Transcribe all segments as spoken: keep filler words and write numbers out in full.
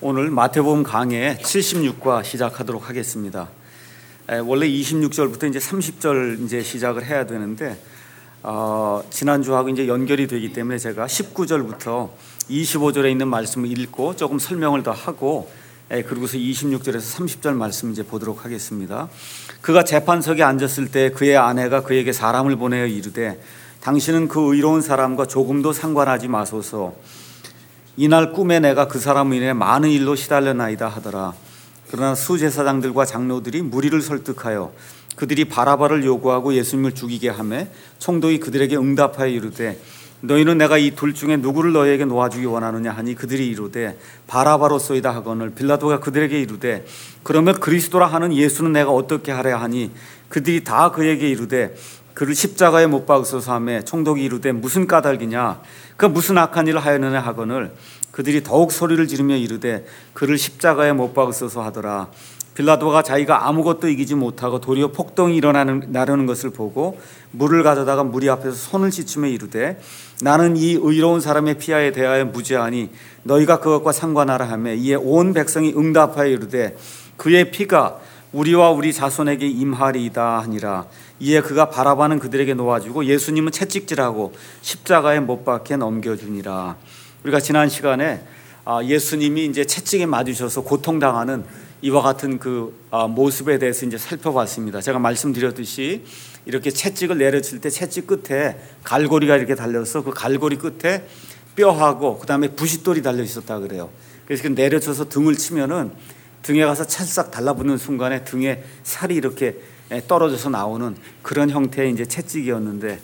오늘 마태복음 강해 칠십육 과 시작하도록 하겠습니다. 에, 원래 이십육 절부터 이제 삼십 절 이제 시작을 해야 되는데 어, 지난주하고 이제 연결이 되기 때문에 제가 십구 절부터 이십오 절에 있는 말씀을 읽고 조금 설명을 더 하고 에, 그리고서 이십육 절에서 삼십 절 말씀 이제 보도록 하겠습니다. 그가 재판석에 앉았을 때 그의 아내가 그에게 사람을 보내어 이르되 당신은 그 의로운 사람과 조금도 상관하지 마소서. 이날 꿈에 내가 그 사람을 인해 많은 일로 시달려나이다 하더라. 그러나 수제사장들과 장로들이 무리를 설득하여 그들이 바라바를 요구하고 예수님을 죽이게 하매 총독이 그들에게 응답하여 이르되 너희는 내가 이 둘 중에 누구를 너희에게 놓아주기 원하느냐 하니 그들이 이르되 바라바로소이다 하거늘 빌라도가 그들에게 이르되 그러면 그리스도라 하는 예수는 내가 어떻게 하랴 하니 그들이 다 그에게 이르되 그를 십자가에 못 박으소서 하매 총독이 이르되 무슨 까닭이냐 그 무슨 악한 일을 하였느냐 하거늘 그들이 더욱 소리를 지르며 이르되 그를 십자가에 못 박으소서 하더라. 빌라도가 자기가 아무것도 이기지 못하고 도리어 폭동이 일어나는 나려는 것을 보고 물을 가져다가 무리 앞에서 손을 씻으며 이르되 나는 이 의로운 사람의 피하에 대하여 무죄하니 너희가 그것과 상관하라 하매 이에 온 백성이 응답하여 이르되 그의 피가 우리와 우리 자손에게 임하리이다 하니라. 이에 그가 바라바는 그들에게 놓아주고 예수님은 채찍질하고 십자가에 못 박혀 넘겨주니라. 우리가 지난 시간에 예수님이 이제 채찍에 맞으셔서 고통당하는 이와 같은 그 모습에 대해서 이제 살펴봤습니다. 제가 말씀드렸듯이 이렇게 채찍을 내려칠 때 채찍 끝에 갈고리가 이렇게 달려서 그 갈고리 끝에 뼈하고 그 다음에 부싯돌이 달려 있었다 그래요. 그래서 내려쳐서 등을 치면은 등에 가서 찰싹 달라붙는 순간에 등에 살이 이렇게 떨어져서 나오는 그런 형태의 이제 채찍이었는데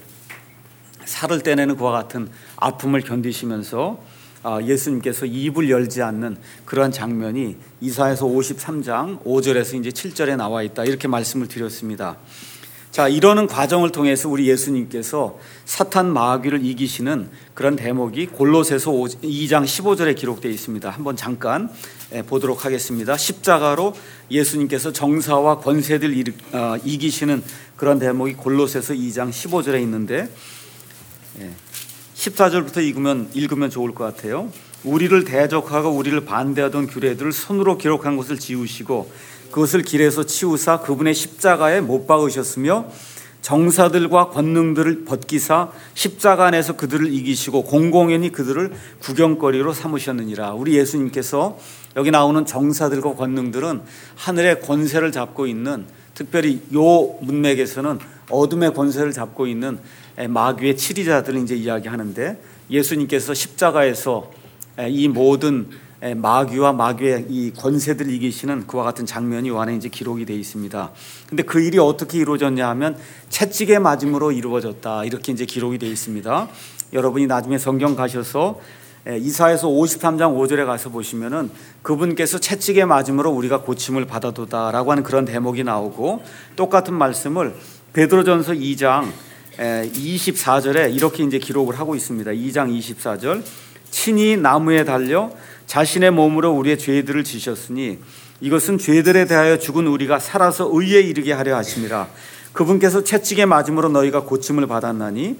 살을 떼내는 그와 같은 아픔을 견디시면서 예수님께서 입을 열지 않는 그러한 장면이 이사야서 오십삼 장 오 절에서 이제 칠 절에 나와 있다 이렇게 말씀을 드렸습니다. 자, 이러는 과정을 통해서 우리 예수님께서 사탄 마귀를 이기시는 그런 대목이 골로새서 이 장 십오 절에 기록되어 있습니다. 한번 잠깐 보도록 하겠습니다. 십자가로 예수님께서 정사와 권세들 이기시는 그런 대목이 골로새서 이 장 십오 절에 있는데 십사 절부터 읽으면, 읽으면 좋을 것 같아요. 우리를 대적하고 우리를 반대하던 규례들을 손으로 기록한 것을 지우시고 그것을 길에서 치우사 그분의 십자가에 못 박으셨으며 정사들과 권능들을 벗기사 십자가 안에서 그들을 이기시고 공공연히 그들을 구경거리로 삼으셨느니라. 우리 예수님께서 여기 나오는 정사들과 권능들은 하늘의 권세를 잡고 있는, 특별히 요 문맥에서는 어둠의 권세를 잡고 있는 마귀의 치리자들을 이제 이야기하는데 예수님께서 십자가에서 이 모든 마귀와 마귀의 이 권세들을 이기시는 그와 같은 장면이 요 안에 이제 기록이 되어 있습니다. 근데 그 일이 어떻게 이루어졌냐 하면 채찍에 맞음으로 이루어졌다 이렇게 이제 기록이 되어 있습니다. 여러분이 나중에 성경 가셔서 이사야서 오십삼 장 오 절에 가서 보시면은 그분께서 채찍에 맞음으로 우리가 고침을 받아도다라고 하는 그런 대목이 나오고 똑같은 말씀을 베드로전서 이 장 이십사 절에 이렇게 이제 기록을 하고 있습니다. 이 장 이십사 절 친히 나무에 달려 자신의 몸으로 우리의 죄들을 지셨으니 이것은 죄들에 대하여 죽은 우리가 살아서 의에 이르게 하려 하심이라. 그분께서 채찍에 맞음으로 너희가 고침을 받았나니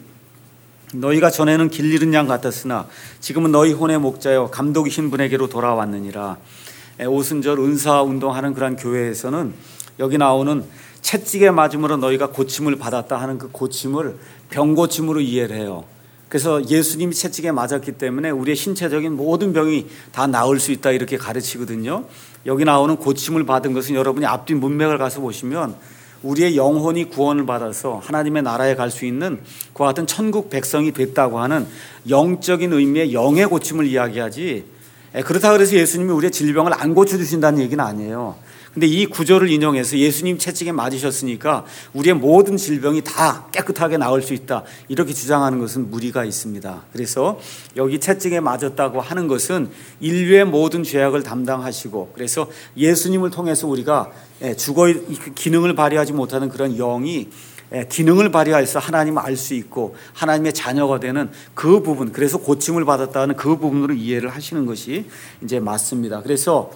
너희가 전에는 길 잃은 양 같았으나 지금은 너희 혼의 목자여 감독이신 분에게로 돌아왔느니라. 오순절 은사 운동하는 그런 교회에서는 여기 나오는 채찍에 맞음으로 너희가 고침을 받았다 하는 그 고침을 병고침으로 이해를 해요. 그래서 예수님이 채찍에 맞았기 때문에 우리의 신체적인 모든 병이 다 나을 수 있다 이렇게 가르치거든요. 여기 나오는 고침을 받은 것은 여러분이 앞뒤 문맥을 가서 보시면 우리의 영혼이 구원을 받아서 하나님의 나라에 갈 수 있는 그와 같은 천국 백성이 됐다고 하는 영적인 의미의 영의 고침을 이야기하지, 그렇다고 해서 예수님이 우리의 질병을 안 고쳐주신다는 얘기는 아니에요. 근데 이 구절을 인용해서 예수님 채찍에 맞으셨으니까 우리의 모든 질병이 다 깨끗하게 나을 수 있다 이렇게 주장하는 것은 무리가 있습니다. 그래서 여기 채찍에 맞았다고 하는 것은 인류의 모든 죄악을 담당하시고 그래서 예수님을 통해서 우리가 죽어의 기능을 발휘하지 못하는 그런 영이 기능을 발휘해서 하나님을 알 수 있고 하나님의 자녀가 되는 그 부분, 그래서 고침을 받았다는 그 부분으로 이해를 하시는 것이 이제 맞습니다. 그래서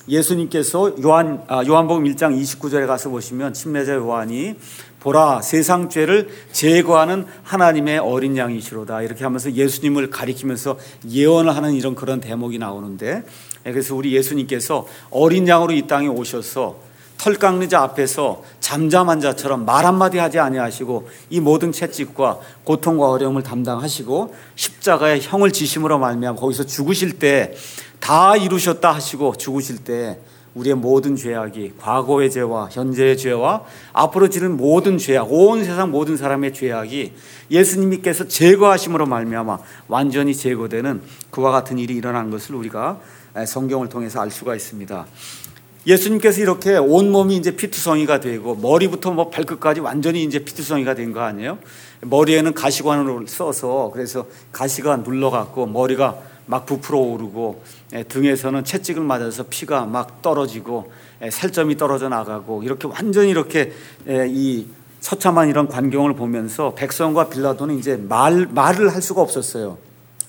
예수님께서 요한 아, 요한복음 일 장 이십구 절에 가서 보시면 침례자 요한이 보라 세상 죄를 제거하는 하나님의 어린 양이시로다 이렇게 하면서 예수님을 가리키면서 예언을 하는 이런 그런 대목이 나오는데, 그래서 우리 예수님께서 어린 양으로 이 땅에 오셔서 털 깎는 자 앞에서 잠잠한 자처럼 말 한마디 하지 아니하시고 이 모든 채찍과 고통과 어려움을 담당하시고 십자가에 형을 지심으로 말미암아 거기서 죽으실 때 다 이루셨다 하시고 죽으실 때 우리의 모든 죄악이 과거의 죄와 현재의 죄와 앞으로 지는 모든 죄악, 온 세상 모든 사람의 죄악이 예수님께서 제거하심으로 말미암아 완전히 제거되는 그와 같은 일이 일어난 것을 우리가 성경을 통해서 알 수가 있습니다. 예수님께서 이렇게 온몸이 이제 피투성이가 되고 머리부터 뭐 발끝까지 완전히 이제 피투성이가 된 거 아니에요? 머리에는 가시관을 써서 그래서 가시가 눌러갖고 머리가 막 부풀어 오르고 등에서는 채찍을 맞아서 피가 막 떨어지고 살점이 떨어져 나가고 이렇게 완전히 이렇게 이 처참한 이런 광경을 보면서 백성과 빌라도는 이제 말, 말을 할 수가 없었어요.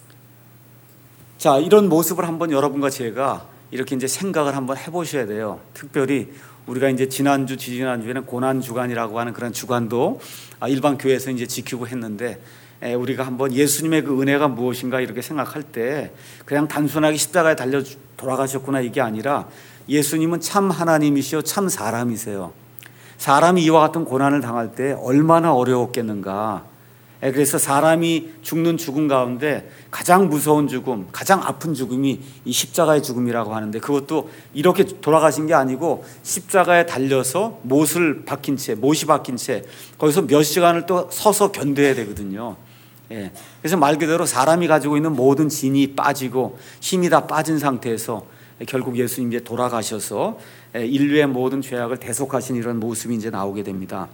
자, 이런 모습을 한번 여러분과 제가 이렇게 이제 생각을 한번 해보셔야 돼요. 특별히 우리가 이제 지난주, 지지난주에는 고난주간이라고 하는 그런 주간도 일반 교회에서 이제 지키고 했는데, 우리가 한번 예수님의 그 은혜가 무엇인가 이렇게 생각할 때 그냥 단순하게 십자가에 달려 돌아가셨구나 이게 아니라 예수님은 참 하나님이시요 참 사람이세요. 사람이 이와 같은 고난을 당할 때 얼마나 어려웠겠는가. 그래서 사람이 죽는 죽음 가운데 가장 무서운 죽음, 가장 아픈 죽음이 이 십자가의 죽음이라고 하는데, 그것도 이렇게 돌아가신 게 아니고 십자가에 달려서 못을 박힌 채, 못이 박힌 채 거기서 몇 시간을 또 서서 견뎌야 되거든요. 예. 그래서 말 그대로 사람이 가지고 있는 모든 진이 빠지고 힘이 다 빠진 상태에서 결국 예수님 이제 돌아가셔서 인류의 모든 죄악을 대속하신 이런 모습이 이제 나오게 됩니다.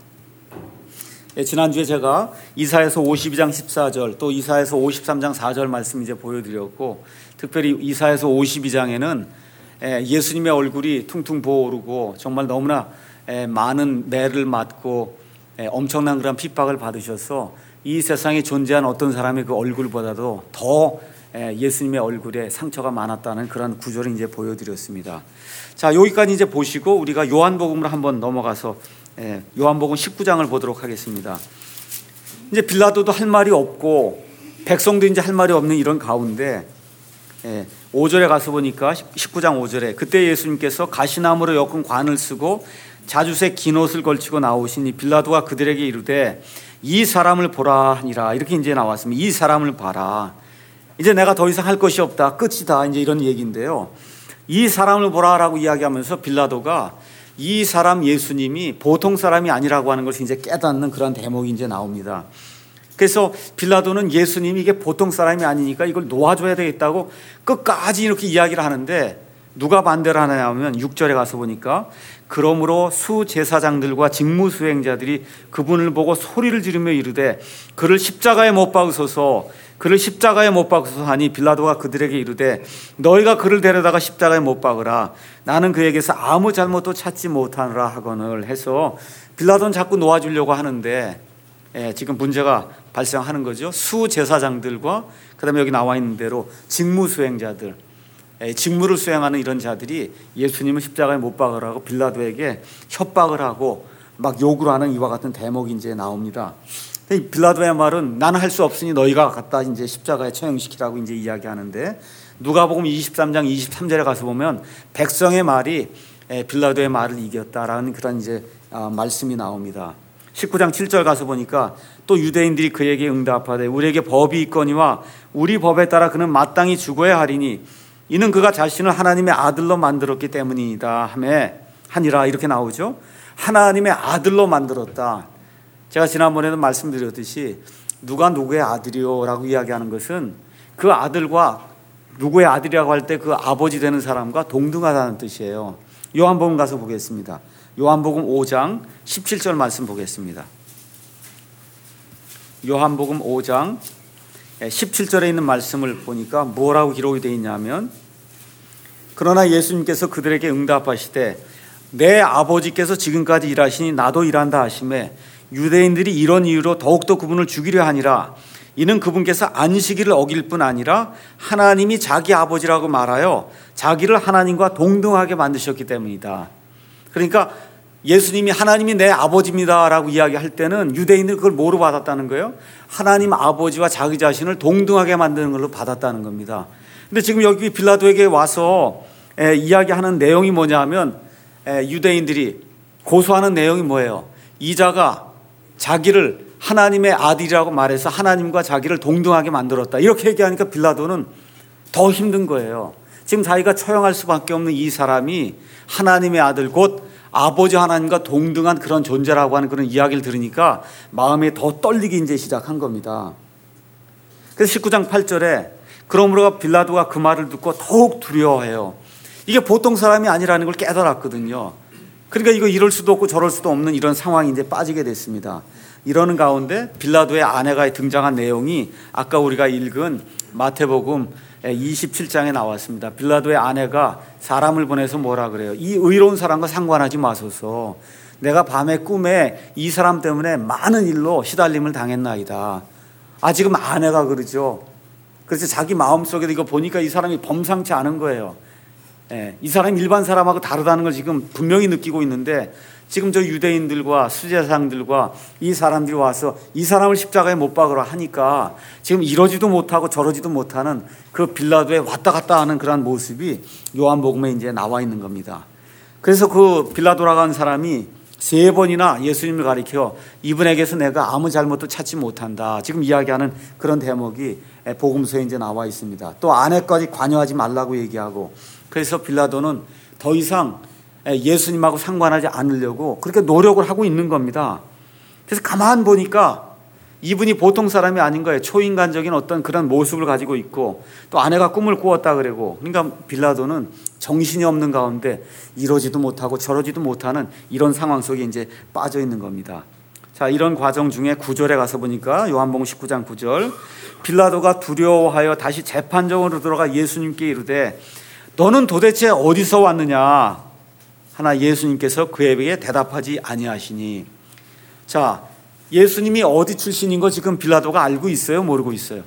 예, 지난주에 제가 이사야서 오십이 장 십사 절 또 이사야서 오십삼 장 사 절 말씀 이제 보여드렸고, 특별히 이사야서 오십이 장에는 예수님의 얼굴이 퉁퉁 부어오르고 정말 너무나 많은 매를 맞고 엄청난 그런 핍박을 받으셔서 이 세상에 존재한 어떤 사람의 그 얼굴보다도 더 예수님의 얼굴에 상처가 많았다는 그런 구절을 이제 보여드렸습니다. 자, 여기까지 이제 보시고 우리가 요한복음으로 한번 넘어가서 요한복음 십구 장을 보도록 하겠습니다. 이제 빌라도도 할 말이 없고 백성도 이제 할 말이 없는 이런 가운데 오 절에 가서 보니까 십구 장 오 절에 그때 예수님께서 가시나무로 엮은 관을 쓰고 자주색 긴 옷을 걸치고 나오시니 빌라도가 그들에게 이르되 이 사람을 보라 하니라. 이렇게 이제 나왔습니다. 이 사람을 봐라. 이제 내가 더 이상 할 것이 없다. 끝이다. 이제 이런 얘기인데요. 이 사람을 보라라고 이야기하면서 빌라도가 이 사람 예수님이 보통 사람이 아니라고 하는 것을 이제 깨닫는 그런 대목이 이제 나옵니다. 그래서 빌라도는 예수님이 이게 보통 사람이 아니니까 이걸 놓아줘야 되겠다고 끝까지 이렇게 이야기를 하는데, 누가 반대를 하느냐 하면 육 절에 가서 보니까 그러므로 수제사장들과 직무수행자들이 그분을 보고 소리를 지르며 이르되 그를 십자가에 못 박으소서, 그를 십자가에 못 박으소서 하니 빌라도가 그들에게 이르되 너희가 그를 데려다가 십자가에 못 박으라. 나는 그에게서 아무 잘못도 찾지 못하노라 하거늘 해서 빌라도는 자꾸 놓아주려고 하는데 예, 지금 문제가 발생하는 거죠. 수제사장들과 그다음에 여기 나와 있는 대로 직무수행자들, 직무를 수행하는 이런 자들이 예수님을 십자가에 못 박으라고 빌라도에게 협박을 하고 막 욕을 하는 이와 같은 대목이 이제 나옵니다. 빌라도의 말은 나는 할 수 없으니 너희가 갖다 이제 십자가에 처형시키라고 이제 이야기하는데, 누가복음 이십삼 장 이십삼 절에 가서 보면 백성의 말이 빌라도의 말을 이겼다라는 그런 이제 말씀이 나옵니다. 십구 장 칠 절 가서 보니까 또 유대인들이 그에게 응답하되 우리에게 법이 있거니와 우리 법에 따라 그는 마땅히 죽어야 하리니 이는 그가 자신을 하나님의 아들로 만들었기 때문이다 하매 하니라. 이렇게 나오죠. 하나님의 아들로 만들었다. 제가 지난번에도 말씀드렸듯이 누가 누구의 아들이요 라고 이야기하는 것은 그 아들과 누구의 아들이라고 할 때 그 아버지 되는 사람과 동등하다는 뜻이에요. 요한복음 가서 보겠습니다. 요한복음 오 장 십칠 절 말씀 보겠습니다. 요한복음 오 장 십칠 절에 있는 말씀을 보니까 뭐라고 기록이 되어 있냐면, 그러나 예수님께서 그들에게 응답하시되 내 아버지께서 지금까지 일하시니 나도 일한다 하시매 유대인들이 이런 이유로 더욱더 그분을 죽이려 하니라. 이는 그분께서 안식일을 어길 뿐 아니라 하나님이 자기 아버지라고 말하여 자기를 하나님과 동등하게 만드셨기 때문이다. 그러니까 예수님이 하나님이 내 아버지입니다라고 이야기할 때는 유대인들 그걸 뭐로 받았다는 거예요? 하나님 아버지와 자기 자신을 동등하게 만드는 걸로 받았다는 겁니다. 근데 지금 여기 빌라도에게 와서 에, 이야기하는 내용이 뭐냐 하면 에, 유대인들이 고소하는 내용이 뭐예요? 이 자가 자기를 하나님의 아들이라고 말해서 하나님과 자기를 동등하게 만들었다. 이렇게 얘기하니까 빌라도는 더 힘든 거예요. 지금 자기가 처형할 수밖에 없는 이 사람이 하나님의 아들 곧 아버지 하나님과 동등한 그런 존재라고 하는 그런 이야기를 들으니까 마음이 더 떨리기 이제 시작한 겁니다. 그래서 십구 장 팔 절에 그러므로 빌라도가 그 말을 듣고 더욱 두려워해요. 이게 보통 사람이 아니라는 걸 깨달았거든요. 그러니까 이거 이럴 수도 없고 저럴 수도 없는 이런 상황이 이제 빠지게 됐습니다. 이러는 가운데 빌라도의 아내가 등장한 내용이 아까 우리가 읽은 마태복음 이십칠 장에 나왔습니다. 빌라도의 아내가 사람을 보내서 뭐라 그래요? 이 의로운 사람과 상관하지 마소서. 내가 밤에 꿈에 이 사람 때문에 많은 일로 시달림을 당했나이다. 아, 지금 아내가 그러죠. 그래서 자기 마음속에도 이거 보니까 이 사람이 범상치 않은 거예요. 예, 이 사람이 일반 사람하고 다르다는 걸 지금 분명히 느끼고 있는데 지금 저 유대인들과 수제사장들과 이 사람들이 와서 이 사람을 십자가에 못 박으라 하니까 지금 이러지도 못하고 저러지도 못하는 그 빌라도에 왔다 갔다 하는 그런 모습이 요한복음에 이제 나와 있는 겁니다. 그래서 그 빌라도라고 하는 사람이 세 번이나 예수님을 가리켜 이분에게서 내가 아무 잘못도 찾지 못한다. 지금 이야기하는 그런 대목이 복음서에 이제 나와 있습니다. 또 아내까지 관여하지 말라고 얘기하고 그래서 빌라도는 더 이상 예수님하고 상관하지 않으려고 그렇게 노력을 하고 있는 겁니다. 그래서 가만 보니까 이분이 보통 사람이 아닌 거예요. 초인간적인 어떤 그런 모습을 가지고 있고 또 아내가 꿈을 꾸었다 그러고 그러니까 빌라도는 정신이 없는 가운데 이러지도 못하고 저러지도 못하는 이런 상황 속에 이제 빠져 있는 겁니다. 자, 이런 과정 중에 구 절에 가서 보니까 요한복음 십구 장 구 절 빌라도가 두려워하여 다시 재판정으로 들어가 예수님께 이르되 너는 도대체 어디서 왔느냐? 하나 예수님께서 그에게 대답하지 아니하시니. 자, 예수님이 어디 출신인 거 지금 빌라도가 알고 있어요? 모르고 있어요?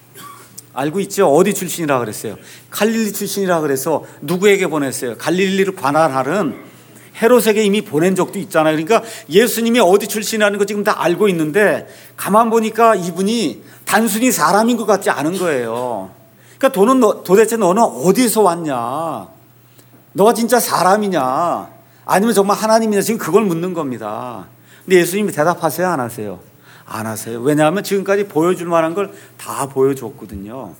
알고 있죠? 어디 출신이라 그랬어요? 갈릴리 출신이라 그래서 누구에게 보냈어요? 갈릴리를 관할하는 헤롯에게 이미 보낸 적도 있잖아요. 그러니까 예수님이 어디 출신이라는 거 지금 다 알고 있는데 가만 보니까 이분이 단순히 사람인 것 같지 않은 거예요. 그러니까 도는 너, 도대체 너는 어디서 왔냐? 너가 진짜 사람이냐? 아니면 정말 하나님이냐? 지금 그걸 묻는 겁니다. 근데 예수님이 대답하세요? 안 하세요? 안 하세요. 왜냐하면 지금까지 보여줄 만한 걸 다 보여줬거든요.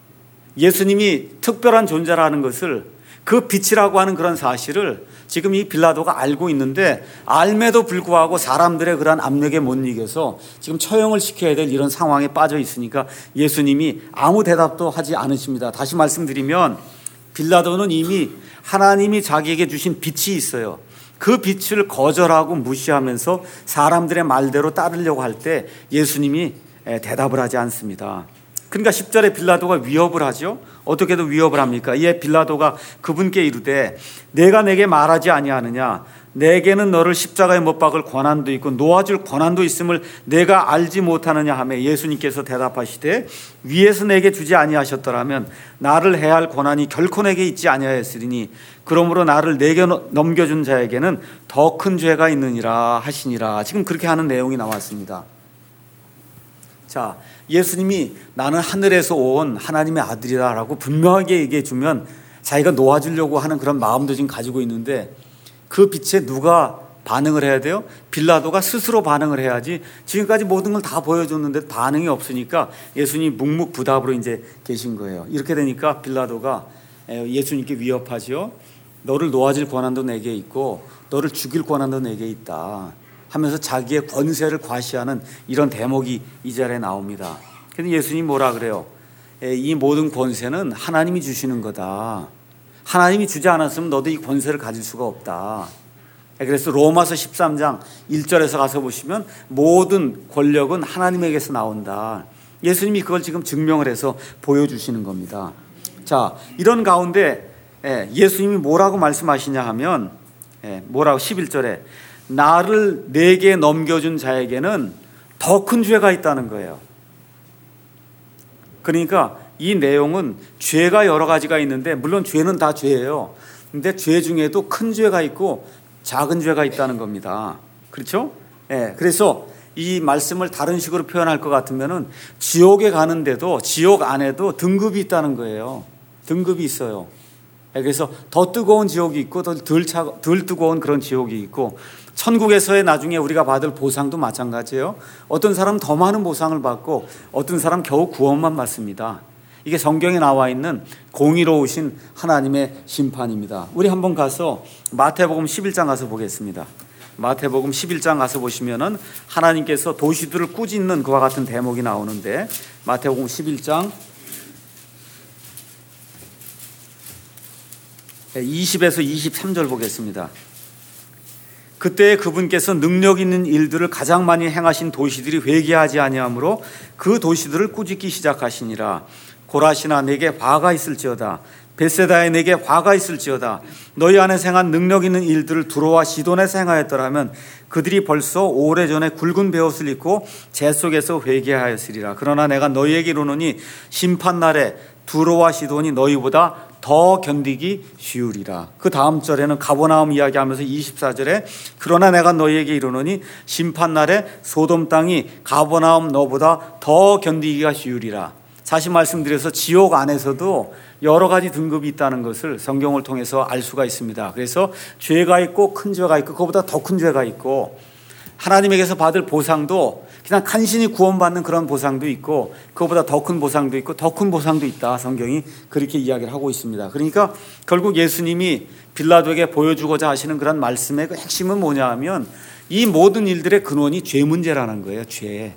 예수님이 특별한 존재라는 것을 그 빛이라고 하는 그런 사실을 지금 이 빌라도가 알고 있는데 알매도 불구하고 사람들의 그런 압력에 못 이겨서 지금 처형을 시켜야 될 이런 상황에 빠져 있으니까 예수님이 아무 대답도 하지 않으십니다. 다시 말씀드리면 빌라도는 이미 하나님이 자기에게 주신 빛이 있어요. 그 빛을 거절하고 무시하면서 사람들의 말대로 따르려고 할 때 예수님이 대답을 하지 않습니다. 그러니까 십 절에 빌라도가 위협을 하죠. 어떻게도 위협을 합니까? 이에 빌라도가 그분께 이르되 내가 내게 말하지 아니하느냐? 내게는 너를 십자가에 못 박을 권한도 있고 놓아줄 권한도 있음을 내가 알지 못하느냐 하며 예수님께서 대답하시되 위에서 내게 주지 아니하셨더라면 나를 해야 할 권한이 결코 내게 있지 아니하였으리니 그러므로 나를 내게 넘겨준 자에게는 더 큰 죄가 있느니라 하시니라. 지금 그렇게 하는 내용이 나왔습니다. 자, 예수님이 나는 하늘에서 온 하나님의 아들이다라고 분명하게 얘기해 주면 자기가 놓아주려고 하는 그런 마음도 지금 가지고 있는데 그 빛에 누가 반응을 해야 돼요? 빌라도가 스스로 반응을 해야지. 지금까지 모든 걸 다 보여줬는데 반응이 없으니까 예수님이 묵묵부답으로 이제 계신 거예요. 이렇게 되니까 빌라도가 예수님께 위협하죠. 너를 놓아줄 권한도 내게 있고 너를 죽일 권한도 내게 있다 하면서 자기의 권세를 과시하는 이런 대목이 이 자리에 나옵니다. 그런데 예수님이 뭐라 그래요? 이 모든 권세는 하나님이 주시는 거다. 하나님이 주지 않았으면 너도 이 권세를 가질 수가 없다. 그래서 로마서 십삼 장 일 절에서 가서 보시면 모든 권력은 하나님에게서 나온다. 예수님이 그걸 지금 증명을 해서 보여주시는 겁니다. 자, 이런 가운데 예수님이 뭐라고 말씀하시냐 하면 뭐라고 십일 절에 나를 내게 넘겨준 자에게는 더 큰 죄가 있다는 거예요. 그러니까 이 내용은 죄가 여러 가지가 있는데, 물론 죄는 다 죄예요. 근데 죄 중에도 큰 죄가 있고 작은 죄가 있다는 겁니다. 그렇죠? 예. 그래서 이 말씀을 다른 식으로 표현할 것 같으면은 지옥에 가는데도 지옥 안에도 등급이 있다는 거예요. 등급이 있어요. 예. 그래서 더 뜨거운 지옥이 있고 더 덜 차, 덜 뜨거운 그런 지옥이 있고, 천국에서의 나중에 우리가 받을 보상도 마찬가지예요. 어떤 사람은 더 많은 보상을 받고 어떤 사람은 겨우 구원만 받습니다. 이게 성경에 나와 있는 공의로우신 하나님의 심판입니다. 우리 한번 가서 마태복음 십일 장 가서 보겠습니다. 마태복음 십일 장 가서 보시면은 하나님께서 도시들을 꾸짖는 그와 같은 대목이 나오는데, 마태복음 십일 장 이십에서 이십삼 절 보겠습니다. 그때 그분께서 능력 있는 일들을 가장 많이 행하신 도시들이 회개하지 아니하므로 그 도시들을 꾸짖기 시작하시니라. 고라시나 내게 화가 있을지어다. 벳세다에 내게 화가 있을지어다. 너희 안에서 행한 능력 있는 일들을 두로와 시돈에서 행하였더라면 그들이 벌써 오래전에 굵은 베옷을 입고 재 속에서 회개하였으리라. 그러나 내가 너희에게 이르노니 심판날에 두로와 시돈이 너희보다 더 견디기 쉬우리라. 그 다음 절에는 가버나움 이야기하면서 이십사 절에 그러나 내가 너희에게 이르노니 심판날에 소돔 땅이 가버나움 너보다 더 견디기가 쉬우리라. 다시 말씀드려서 지옥 안에서도 여러 가지 등급이 있다는 것을 성경을 통해서 알 수가 있습니다. 그래서 죄가 있고 큰 죄가 있고 그거보다 더 큰 죄가 있고, 하나님에게서 받을 보상도 그냥 간신히 구원받는 그런 보상도 있고 그거보다 더 큰 보상도 있고 더 큰 보상도 있다. 성경이 그렇게 이야기를 하고 있습니다. 그러니까 결국 예수님이 빌라도에게 보여주고자 하시는 그런 말씀의 그 핵심은 뭐냐 하면, 이 모든 일들의 근원이 죄 문제라는 거예요. 죄.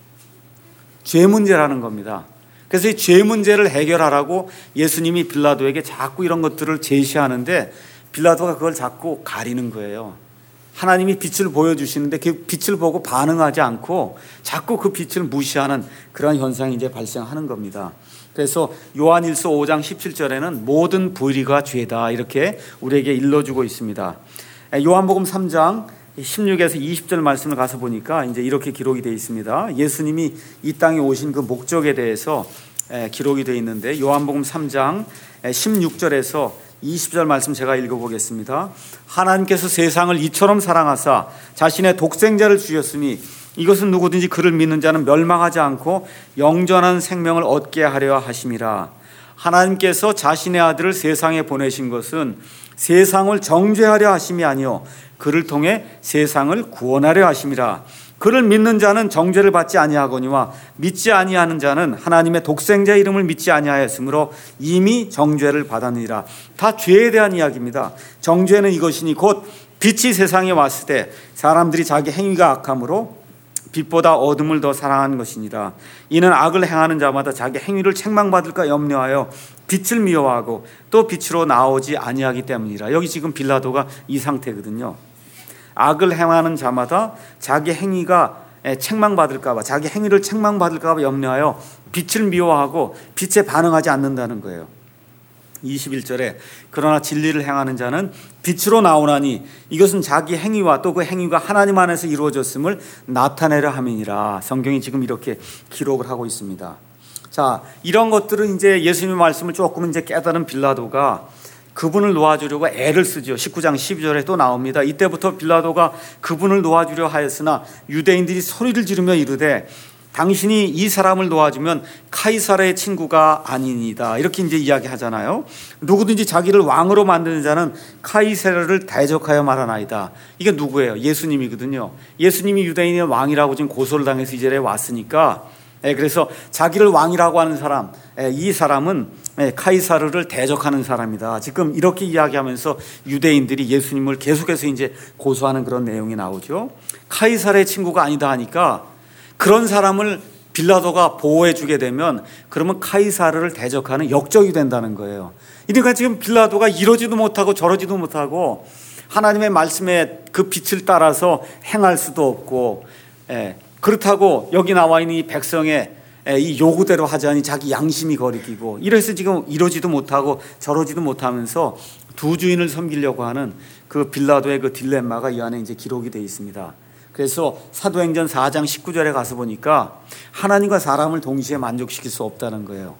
죄 문제라는 겁니다. 그래서 이 죄 문제를 해결하라고 예수님이 빌라도에게 자꾸 이런 것들을 제시하는데, 빌라도가 그걸 자꾸 가리는 거예요. 하나님이 빛을 보여주시는데 그 빛을 보고 반응하지 않고 자꾸 그 빛을 무시하는 그런 현상이 이제 발생하는 겁니다. 그래서 요한일서 오 장 십칠 절에는 모든 불의가 죄다 이렇게 우리에게 일러주고 있습니다. 요한복음 삼 장 십육에서 이십 절 말씀을 가서 보니까 이제 이렇게 기록이 되어 있습니다. 예수님이 이 땅에 오신 그 목적에 대해서 기록이 되어 있는데, 요한복음 삼 장 십육 절에서 이십 절 말씀 제가 읽어보겠습니다. 하나님께서 세상을 이처럼 사랑하사 자신의 독생자를 주셨으니 이것은 누구든지 그를 믿는 자는 멸망하지 않고 영전한 생명을 얻게 하려 하심이라. 하나님께서 자신의 아들을 세상에 보내신 것은 세상을 정죄하려 하심이 아니요 그를 통해 세상을 구원하려 하심이라. 그를 믿는 자는 정죄를 받지 아니하거니와 믿지 아니하는 자는 하나님의 독생자 이름을 믿지 아니하였으므로 이미 정죄를 받았느니라. 다 죄에 대한 이야기입니다. 정죄는 이것이니 곧 빛이 세상에 왔을 때 사람들이 자기 행위가 악함으로 빛보다 어둠을 더 사랑하는 것이니라. 이는 악을 행하는 자마다 자기 행위를 책망받을까 염려하여 빛을 미워하고 또 빛으로 나오지 아니하기 때문이라. 여기 지금 빌라도가 이 상태거든요. 악을 행하는 자마다 자기 행위가 책망받을까 봐, 자기 행위를 책망받을까 봐 염려하여 빛을 미워하고 빛에 반응하지 않는다는 거예요. 이십일 절에 그러나 진리를 행하는 자는 빛으로 나오나니 이것은 자기 행위와 또 그 행위가 하나님 안에서 이루어졌음을 나타내려 함이니라. 성경이 지금 이렇게 기록을 하고 있습니다. 자, 이런 것들은 이제 예수님의 말씀을 조금 이제 깨달은 빌라도가 그분을 놓아주려고 애를 쓰죠. 십구 장 십이 절에 또 나옵니다. 이때부터 빌라도가 그분을 놓아주려 하였으나 유대인들이 소리를 지르며 이르되 당신이 이 사람을 놓아주면 카이사르의 친구가 아니니다. 이렇게 이제 이야기하잖아요. 누구든지 자기를 왕으로 만드는 자는 카이사르를 대적하여 말하나이다. 이게 누구예요? 예수님이거든요. 예수님이 유대인의 왕이라고 지금 고소를 당해서 이 자리에 왔으니까, 그래서 자기를 왕이라고 하는 사람, 이 사람은 카이사르를 대적하는 사람이다. 지금 이렇게 이야기하면서 유대인들이 예수님을 계속해서 이제 고소하는 그런 내용이 나오죠. 카이사르의 친구가 아니다 하니까 그런 사람을 빌라도가 보호해 주게 되면 그러면 카이사르를 대적하는 역적이 된다는 거예요. 그러니까 지금 빌라도가 이러지도 못하고 저러지도 못하고 하나님의 말씀에 그 빛을 따라서 행할 수도 없고, 예, 그렇다고 여기 나와 있는 이 백성의 이 요구대로 하자니 자기 양심이 거리끼고, 이래서 지금 이러지도 못하고 저러지도 못하면서 두 주인을 섬기려고 하는 그 빌라도의 그 딜레마가 이 안에 이제 기록이 되어 있습니다. 그래서 사도행전 사 장 십구 절에 가서 보니까 하나님과 사람을 동시에 만족시킬 수 없다는 거예요.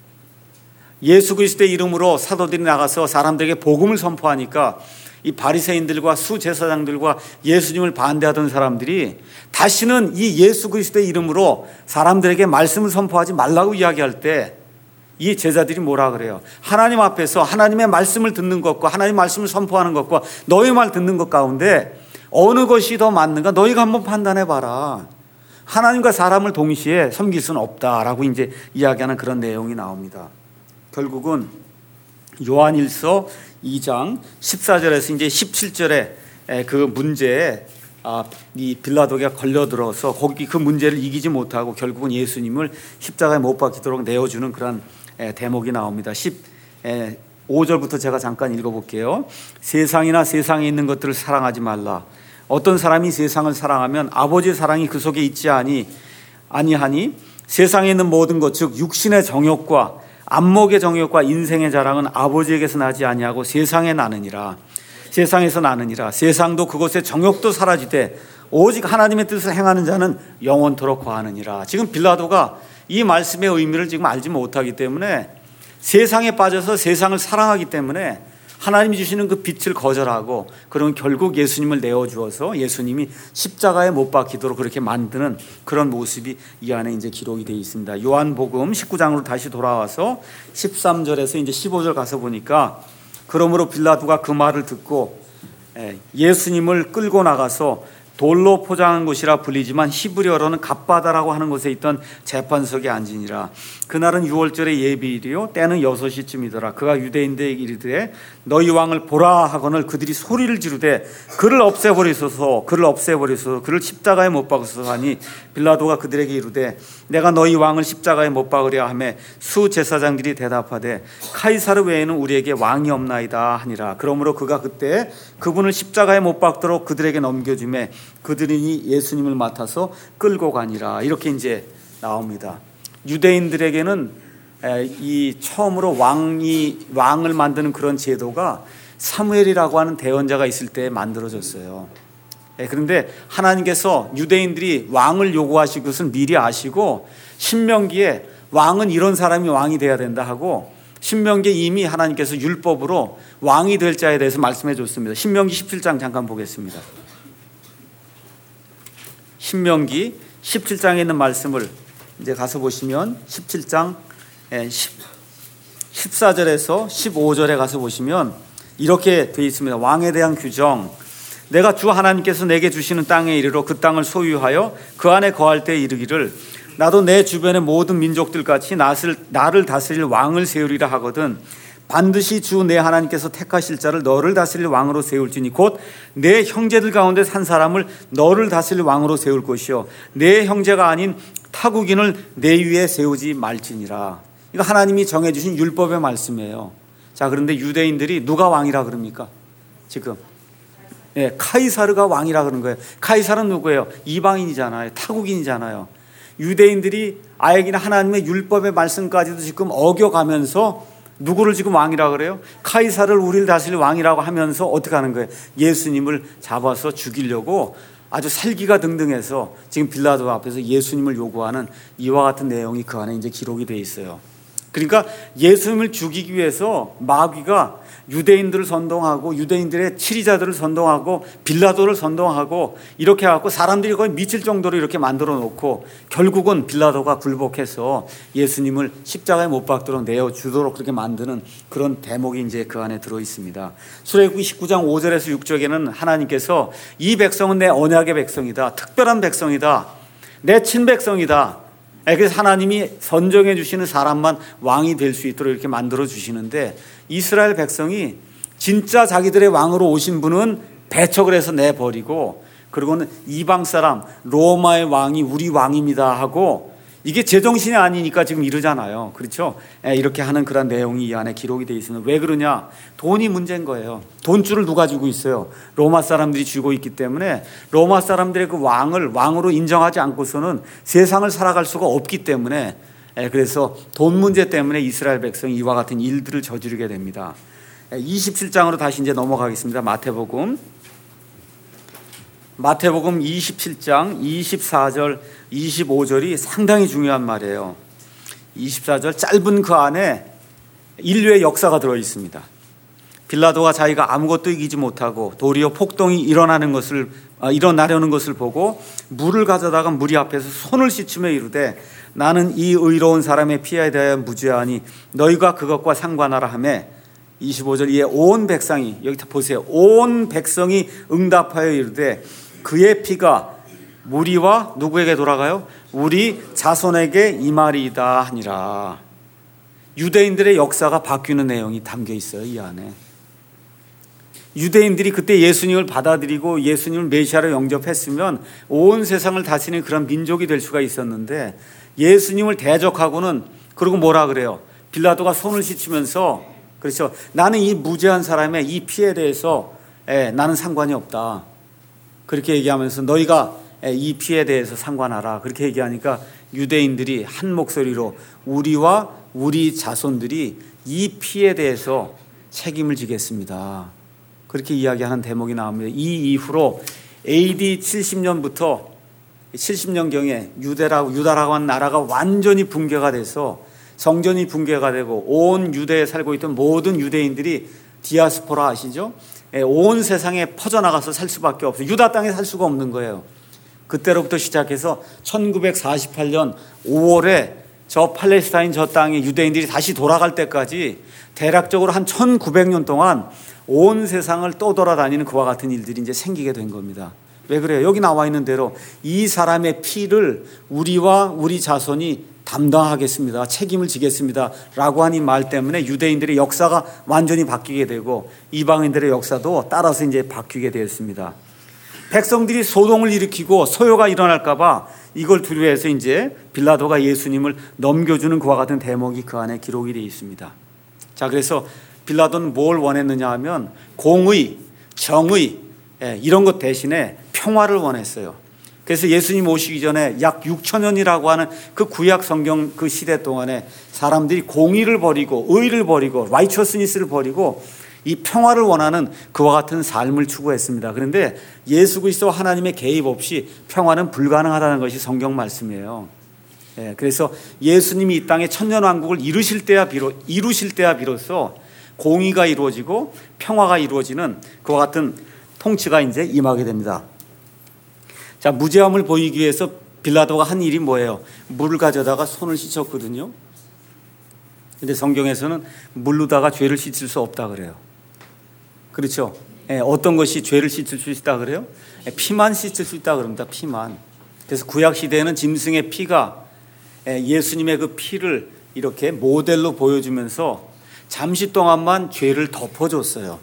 예수 그리스도의 이름으로 사도들이 나가서 사람들에게 복음을 선포하니까 이 바리새인들과 수제사장들과 예수님을 반대하던 사람들이 다시는 이 예수 그리스도의 이름으로 사람들에게 말씀을 선포하지 말라고 이야기할 때 이 제자들이 뭐라 그래요? 하나님 앞에서 하나님의 말씀을 듣는 것과 하나님 말씀을 선포하는 것과 너희 말 듣는 것 가운데 어느 것이 더 맞는가 너희가 한번 판단해 봐라. 하나님과 사람을 동시에 섬길 수는 없다라고 이제 이야기하는 그런 내용이 나옵니다. 결국은 요한일서 이 장 십사 절에서 이제 십칠 절에 그 문제에 아, 이 빌라도가 걸려들어서 거기 그 문제를 이기지 못하고 결국은 예수님을 십자가에 못 박히도록 내어주는 그런 대목이 나옵니다. 십오 절부터 제가 잠깐 읽어볼게요. 세상이나 세상에 있는 것들을 사랑하지 말라. 어떤 사람이 세상을 사랑하면 아버지의 사랑이 그 속에 있지 아니 아니하니 세상에 있는 모든 것 즉 육신의 정욕과 안목의 정욕과 인생의 자랑은 아버지에게서 나지 아니하고 세상에 나느니라. 세상에서 나느니라. 세상도 그것의 정욕도 사라지되 오직 하나님의 뜻을 행하는 자는 영원토록 거하느니라. 지금 빌라도가 이 말씀의 의미를 지금 알지 못하기 때문에 세상에 빠져서 세상을 사랑하기 때문에 하나님이 주시는 그 빛을 거절하고 그런 결국 예수님을 내어주어서 예수님이 십자가에 못 박히도록 그렇게 만드는 그런 모습이 이 안에 이제 기록이 되어 있습니다. 요한복음 십구 장으로 다시 돌아와서 십삼 절에서 이제 십오 절 가서 보니까 그러므로 빌라도가 그 말을 듣고 예수님을 끌고 나가서 돌로 포장한 곳이라 불리지만 히브리어로는 갓바다라고 하는 곳에 있던 재판석에 앉으니라. 그날은 유월절의 예비일이요 때는 여섯 시쯤이더라. 그가 유대인들에게 이르되 너희 왕을 보라 하거늘 그들이 소리를 지르되 그를 없애버리소서 그를 없애버리소서 그를 십자가에 못 박으소서 하니 빌라도가 그들에게 이르되 내가 너희 왕을 십자가에 못 박으려 하며 수제사장들이 대답하되 카이사르 외에는 우리에게 왕이 없나이다 하니라. 그러므로 그가 그때 그분을 십자가에 못 박도록 그들에게 넘겨주매 그들이 예수님을 맡아서 끌고 가니라. 이렇게 이제 나옵니다. 유대인들에게는 이 처음으로 왕이 왕을 만드는 그런 제도가 사무엘이라고 하는 대언자가 있을 때 만들어졌어요. 그런데 하나님께서 유대인들이 왕을 요구하실 것은 미리 아시고 신명기에 왕은 이런 사람이 왕이 돼야 된다 하고 신명기에 이미 하나님께서 율법으로 왕이 될 자에 대해서 말씀해 줬습니다. 신명기 십칠 장 잠깐 보겠습니다. 신명기 십칠 장에 있는 말씀을 이제 가서 보시면 십칠 장 십사 절에서 십오 절에 가서 보시면 이렇게 되어 있습니다. 왕에 대한 규정. 내가 주 하나님께서 내게 주시는 땅에 이르러 그 땅을 소유하여 그 안에 거할 때 이르기를 나도 내 주변의 모든 민족들같이 나를 다스릴 왕을 세우리라 하거든 반드시 주 내 하나님께서 택하실 자를 너를 다스릴 왕으로 세울지니 곧 내 형제들 가운데 산 사람을 너를 다스릴 왕으로 세울 것이요 내 형제가 아닌 타국인을 내 위에 세우지 말지니라. 이거 하나님이 정해주신 율법의 말씀이에요. 자, 그런데 유대인들이 누가 왕이라 그럽니까? 지금 예, 카이사르가 왕이라 그러는 거예요. 카이사르는 누구예요? 이방인이잖아요. 타국인이잖아요. 유대인들이 아예 그냥 하나님의 율법의 말씀까지도 지금 어겨가면서 누구를 지금 왕이라 그래요? 카이사를 우리를 다스릴 왕이라고 하면서 어떻게 하는 거예요? 예수님을 잡아서 죽이려고 아주 살기가 등등해서 지금 빌라도 앞에서 예수님을 요구하는 이와 같은 내용이 그 안에 이제 기록이 되어 있어요. 그러니까 예수님을 죽이기 위해서 마귀가 유대인들을 선동하고 유대인들의 치리자들을 선동하고 빌라도를 선동하고 이렇게 해갖고 사람들이 거의 미칠 정도로 이렇게 만들어 놓고 결국은 빌라도가 굴복해서 예수님을 십자가에 못 박도록 내어주도록 그렇게 만드는 그런 대목이 이제 그 안에 들어 있습니다. 출애굽기 십구 장 오 절에서 육 절에는 하나님께서 이 백성은 내 언약의 백성이다. 특별한 백성이다. 내 친백성이다. 그래서 하나님이 선정해 주시는 사람만 왕이 될 수 있도록 이렇게 만들어 주시는데 이스라엘 백성이 진짜 자기들의 왕으로 오신 분은 배척을 해서 내버리고 그리고는 이방 사람 로마의 왕이 우리 왕입니다 하고 이게 제정신이 아니니까 지금 이러잖아요. 그렇죠? 이렇게 하는 그런 내용이 이 안에 기록이 되어 있습니다. 왜 그러냐? 돈이 문제인 거예요. 돈줄을 누가 쥐고 있어요? 로마 사람들이 쥐고 있기 때문에 로마 사람들의 그 왕을 왕으로 인정하지 않고서는 세상을 살아갈 수가 없기 때문에 그래서 돈 문제 때문에 이스라엘 백성이 이와 같은 일들을 저지르게 됩니다. 이십칠 장으로 다시 이제 넘어가겠습니다. 마태복음 마태복음 이십칠 장 이십사 절 이십오 절이 상당히 중요한 말이에요. 이십사 절 짧은 그 안에 인류의 역사가 들어 있습니다. 빌라도가 자기가 아무것도 이기지 못하고 도리어 폭동이 일어나는 것을 아, 일어나려는 것을 보고 물을 가져다가 무리 앞에서 손을 씻으며 이르되 나는 이 의로운 사람의 피에 대하여 무죄하니 너희가 그것과 상관하라 하며 이십오 절 이에 온 백성이 여기 보세요. 온 백성이 응답하여 이르되 그의 피가 무리와 누구에게 돌아가요? 우리 자손에게 임하리이다 하니라. 유대인들의 역사가 바뀌는 내용이 담겨 있어요. 이 안에. 유대인들이 그때 예수님을 받아들이고 예수님을 메시아로 영접했으면 온 세상을 다스리는 그런 민족이 될 수가 있었는데 예수님을 대적하고는 그리고 뭐라 그래요? 빌라도가 손을 씻으면서 그렇죠. 나는 이 무죄한 사람의 이 피에 대해서 에, 나는 상관이 없다. 그렇게 얘기하면서 너희가 에, 이 피에 대해서 상관하라. 그렇게 얘기하니까 유대인들이 한 목소리로 우리와 우리 자손들이 이 피에 대해서 책임을 지겠습니다. 그렇게 이야기하는 대목이 나옵니다. 이 이후로 에이디 칠십 년부터 칠십 년경에 유대라고, 유다라고 하는 나라가 완전히 붕괴가 돼서 성전이 붕괴가 되고 온 유대에 살고 있던 모든 유대인들이 디아스포라 아시죠? 온 세상에 퍼져나가서 살 수밖에 없어요. 유다 땅에 살 수가 없는 거예요. 그때로부터 시작해서 천구백사십팔 년 오월에 저 팔레스타인 저 땅에 유대인들이 다시 돌아갈 때까지 대략적으로 한 천구백 년 동안 온 세상을 떠돌아다니는 그와 같은 일들이 이제 생기게 된 겁니다. 왜 그래요? 여기 나와 있는 대로 이 사람의 피를 우리와 우리 자손이 담당하겠습니다. 책임을 지겠습니다. 라고 한 이 말 때문에 유대인들의 역사가 완전히 바뀌게 되고 이방인들의 역사도 따라서 이제 바뀌게 되었습니다. 백성들이 소동을 일으키고 소요가 일어날까봐 이걸 두려워해서 이제 빌라도가 예수님을 넘겨주는 그와 같은 대목이 그 안에 기록이 되어 있습니다. 자, 그래서 빌라도는 뭘 원했느냐 하면 공의, 정의 이런 것 대신에 평화를 원했어요. 그래서 예수님 오시기 전에 약 육천 년이라고 하는 그 구약 성경 그 시대 동안에 사람들이 공의를 버리고 의를 버리고 righteousness를 버리고 이 평화를 원하는 그와 같은 삶을 추구했습니다. 그런데 예수 그리스도 하나님의 개입 없이 평화는 불가능하다는 것이 성경 말씀이에요. 예, 그래서 예수님이 이 땅에 천년왕국을 이루실 때야 비로 이루실 때야 비로소 공의가 이루어지고 평화가 이루어지는 그와 같은 통치가 이제 임하게 됩니다. 자, 무죄함을 보이기 위해서 빌라도가 한 일이 뭐예요? 물을 가져다가 손을 씻었거든요. 근데 성경에서는 물로다가 죄를 씻을 수 없다 그래요. 그렇죠? 예, 어떤 것이 죄를 씻을 수 있다 그래요? 예, 피만 씻을 수 있다 그럽니다. 피만. 그래서 구약 시대에는 짐승의 피가 예, 예수님의 그 피를 이렇게 모델로 보여주면서 잠시 동안만 죄를 덮어줬어요.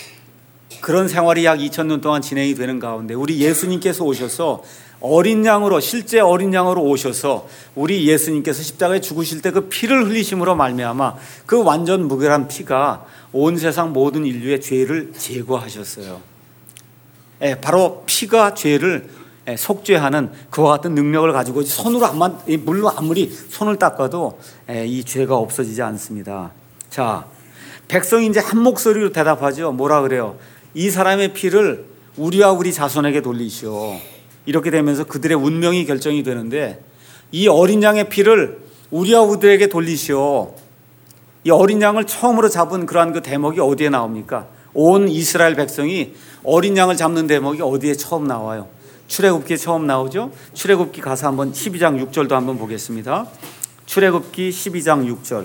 그런 생활이 약 이천 년 동안 진행이 되는 가운데 우리 예수님께서 오셔서 어린 양으로 실제 어린 양으로 오셔서 우리 예수님께서 십자가에 죽으실 때 그 피를 흘리심으로 말미암아 그 완전 무결한 피가 온 세상 모든 인류의 죄를 제거하셨어요. 예, 바로 피가 죄를 예, 속죄하는 그와 같은 능력을 가지고 손으로 한번 물로 아무리 손을 닦아도 예, 이 죄가 없어지지 않습니다. 자, 백성이 이제 한 목소리로 대답하죠. 뭐라 그래요? 이 사람의 피를 우리와 우리 자손에게 돌리시오. 이렇게 되면서 그들의 운명이 결정이 되는데 이 어린 양의 피를 우리와 우리에게 돌리시오. 이 어린 양을 처음으로 잡은 그러한 그 대목이 어디에 나옵니까? 온 이스라엘 백성이 어린 양을 잡는 대목이 어디에 처음 나와요? 출애굽기에 처음 나오죠. 출애굽기 가서 한번 십이 장 육 절도 한번 보겠습니다. 출애굽기 십이 장 육 절.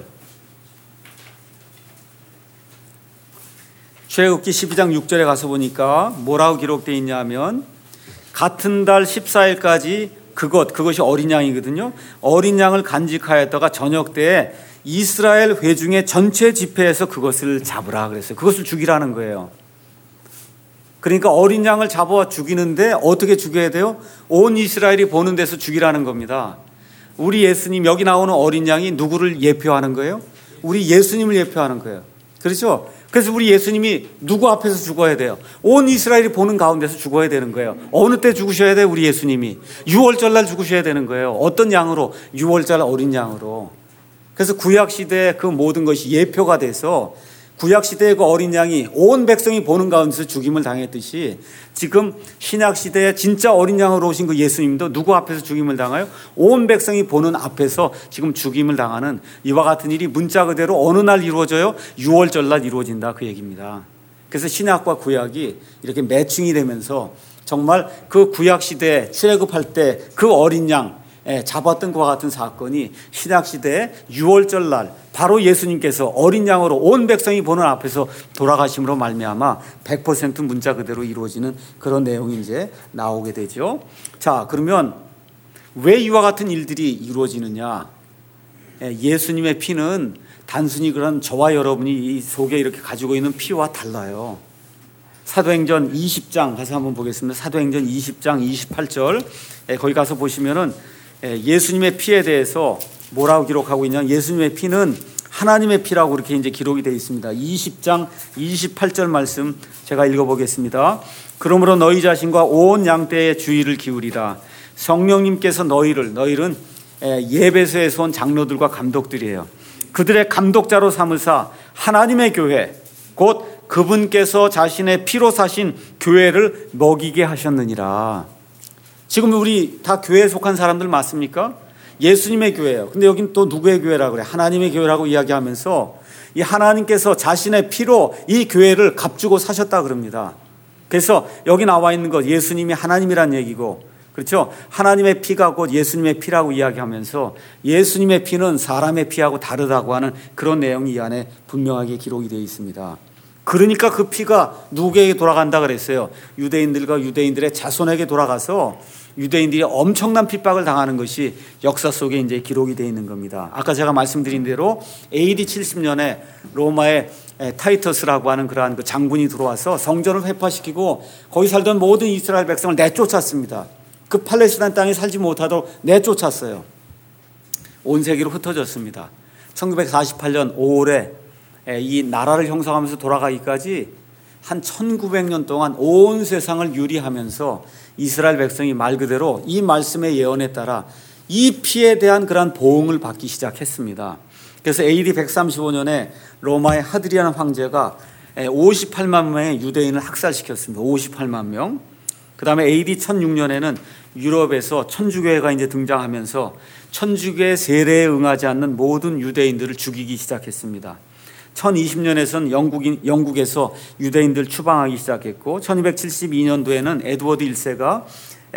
출애굽기 십이 장 육 절에 가서 보니까 뭐라고 기록되어 있냐면 같은 달 십사 일까지 그것, 그것이 어린 양이거든요. 어린 양을 간직하였다가 저녁 때에 이스라엘 회중의 전체 집회에서 그것을 잡으라 그랬어요. 그것을 죽이라는 거예요. 그러니까 어린 양을 잡아 죽이는데 어떻게 죽여야 돼요? 온 이스라엘이 보는 데서 죽이라는 겁니다. 우리 예수님, 여기 나오는 어린 양이 누구를 예표하는 거예요? 우리 예수님을 예표하는 거예요. 그렇죠? 그래서 우리 예수님이 누구 앞에서 죽어야 돼요? 온 이스라엘이 보는 가운데서 죽어야 되는 거예요. 어느 때 죽으셔야 돼요? 우리 예수님이 유월절 날 죽으셔야 되는 거예요. 어떤 양으로? 유월절 어린 양으로. 그래서 구약 시대의 그 모든 것이 예표가 돼서 구약 시대의 그 어린 양이 온 백성이 보는 가운데서 죽임을 당했듯이 지금 신약 시대에 진짜 어린 양으로 오신 그 예수님도 누구 앞에서 죽임을 당하요? 온 백성이 보는 앞에서 지금 죽임을 당하는 이와 같은 일이 문자 그대로 어느 날 이루어져요? 유월절 날 이루어진다, 그 얘기입니다. 그래서 신약과 구약이 이렇게 매칭이 되면서 정말 그 구약 시대에 출애굽할 때 그 어린 양 잡았던 것과 같은 사건이 신약 시대에 유월절 날 바로 예수님께서 어린 양으로 온 백성이 보는 앞에서 돌아가심으로 말미암아 백 퍼센트 문자 그대로 이루어지는 그런 내용이 이제 나오게 되죠. 자, 그러면 왜 이와 같은 일들이 이루어지느냐? 예수님의 피는 단순히 그런 저와 여러분이 이 속에 이렇게 가지고 있는 피와 달라요. 사도행전 이십 장 가서 한번 보겠습니다. 사도행전 이십 장 이십팔 절 거기 가서 보시면은 예수님의 피에 대해서 뭐라고 기록하고 있냐? 예수님의 피는 하나님의 피라고 이렇게 이제 기록이 되어 있습니다. 이십 장 이십팔 절 말씀 제가 읽어보겠습니다. 그러므로 너희 자신과 온 양떼의 주의를 기울이라. 성령님께서 너희를, 너희는 예배소에서 온 장로들과 감독들이에요. 그들의 감독자로 삼으사 하나님의 교회, 곧 그분께서 자신의 피로 사신 교회를 먹이게 하셨느니라. 지금 우리 다 교회에 속한 사람들 맞습니까? 예수님의 교회예요. 근데 여긴 또 누구의 교회라고 그래? 하나님의 교회라고 이야기하면서 이 하나님께서 자신의 피로 이 교회를 값주고 사셨다 그럽니다. 그래서 여기 나와 있는 것, 예수님이 하나님이란 얘기고, 그렇죠? 하나님의 피가 곧 예수님의 피라고 이야기하면서 예수님의 피는 사람의 피하고 다르다고 하는 그런 내용이 이 안에 분명하게 기록이 되어 있습니다. 그러니까 그 피가 누구에게 돌아간다 그랬어요? 유대인들과 유대인들의 자손에게 돌아가서 유대인들이 엄청난 핍박을 당하는 것이 역사 속에 이제 기록이 되어 있는 겁니다. 아까 제가 말씀드린 대로 에이디 칠십 년에 로마의 타이터스라고 하는 그러한 그 장군이 들어와서 성전을 회파시키고 거기 살던 모든 이스라엘 백성을 내쫓았습니다. 그 팔레스타인 땅에 살지 못하도록 내쫓았어요. 온 세계로 흩어졌습니다. 천구백사십팔 년 오월에 이 나라를 형성하면서 돌아가기까지 한 천구백 년 동안 온 세상을 유리하면서 이스라엘 백성이 말 그대로 이 말씀의 예언에 따라 이 피에 대한 그러한 보응을 받기 시작했습니다. 그래서 에이디 백삼십오 년에 로마의 하드리안 황제가 오십팔만 명의 유대인을 학살시켰습니다. 오십팔만 명. 그 다음에 에이디 천육 년에는 유럽에서 천주교회가 이제 등장하면서 천주교의 세례에 응하지 않는 모든 유대인들을 죽이기 시작했습니다. 천이십 년에서는 영국인, 영국에서 유대인들 추방하기 시작했고 천이백칠십이 년도에는 에드워드 일 세가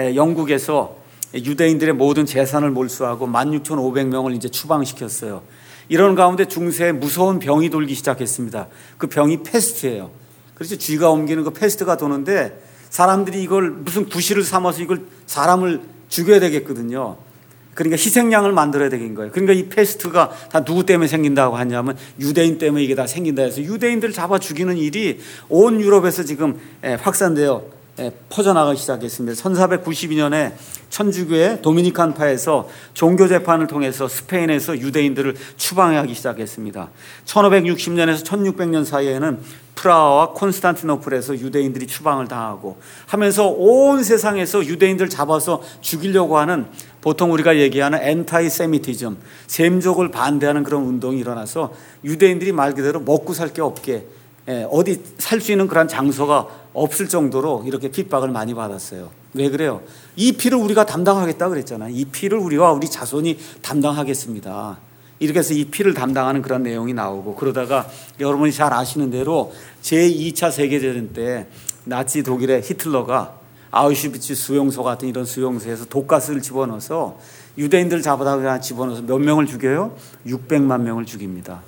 영국에서 유대인들의 모든 재산을 몰수하고 만 육천오백 명을 이제 추방시켰어요. 이런 가운데 중세에 무서운 병이 돌기 시작했습니다. 그 병이 패스트예요. 그래서 쥐가 옮기는 그 패스트가 도는데 사람들이 이걸 무슨 구실을 삼아서 이걸 사람을 죽여야 되겠거든요. 그러니까 희생양을 만들어야 되는 거예요. 그러니까 이 패스트가 다 누구 때문에 생긴다고 하냐면 유대인 때문에 이게 다 생긴다 해서 유대인들을 잡아 죽이는 일이 온 유럽에서 지금 확산되어 퍼져나가기 시작했습니다. 천사백구십이 년에 천주교의 도미니칸파에서 종교재판을 통해서 스페인에서 유대인들을 추방하기 시작했습니다. 천오백육십 년에서 천육백 년 사이에는 프라하와 콘스탄티노플에서 유대인들이 추방을 당하고 하면서 온 세상에서 유대인들 잡아서 죽이려고 하는 보통 우리가 얘기하는 엔타이 세미티즘, 셈족을 반대하는 그런 운동이 일어나서 유대인들이 말 그대로 먹고 살 게 없게 어디 살 수 있는 그런 장소가 없을 정도로 이렇게 핍박을 많이 받았어요. 왜 그래요? 이 피를 우리가 담당하겠다 그랬잖아요. 이 피를 우리와 우리 자손이 담당하겠습니다. 이렇게 해서 이 피를 담당하는 그런 내용이 나오고 그러다가 여러분이 잘 아시는 대로 제이 차 세계대전 때 나치 독일의 히틀러가 아우슈비츠 수용소 같은 이런 수용소에서 독가스를 집어넣어서 유대인들 잡아다가 집어넣어서 몇 명을 죽여요? 육백만 명을 죽입니다.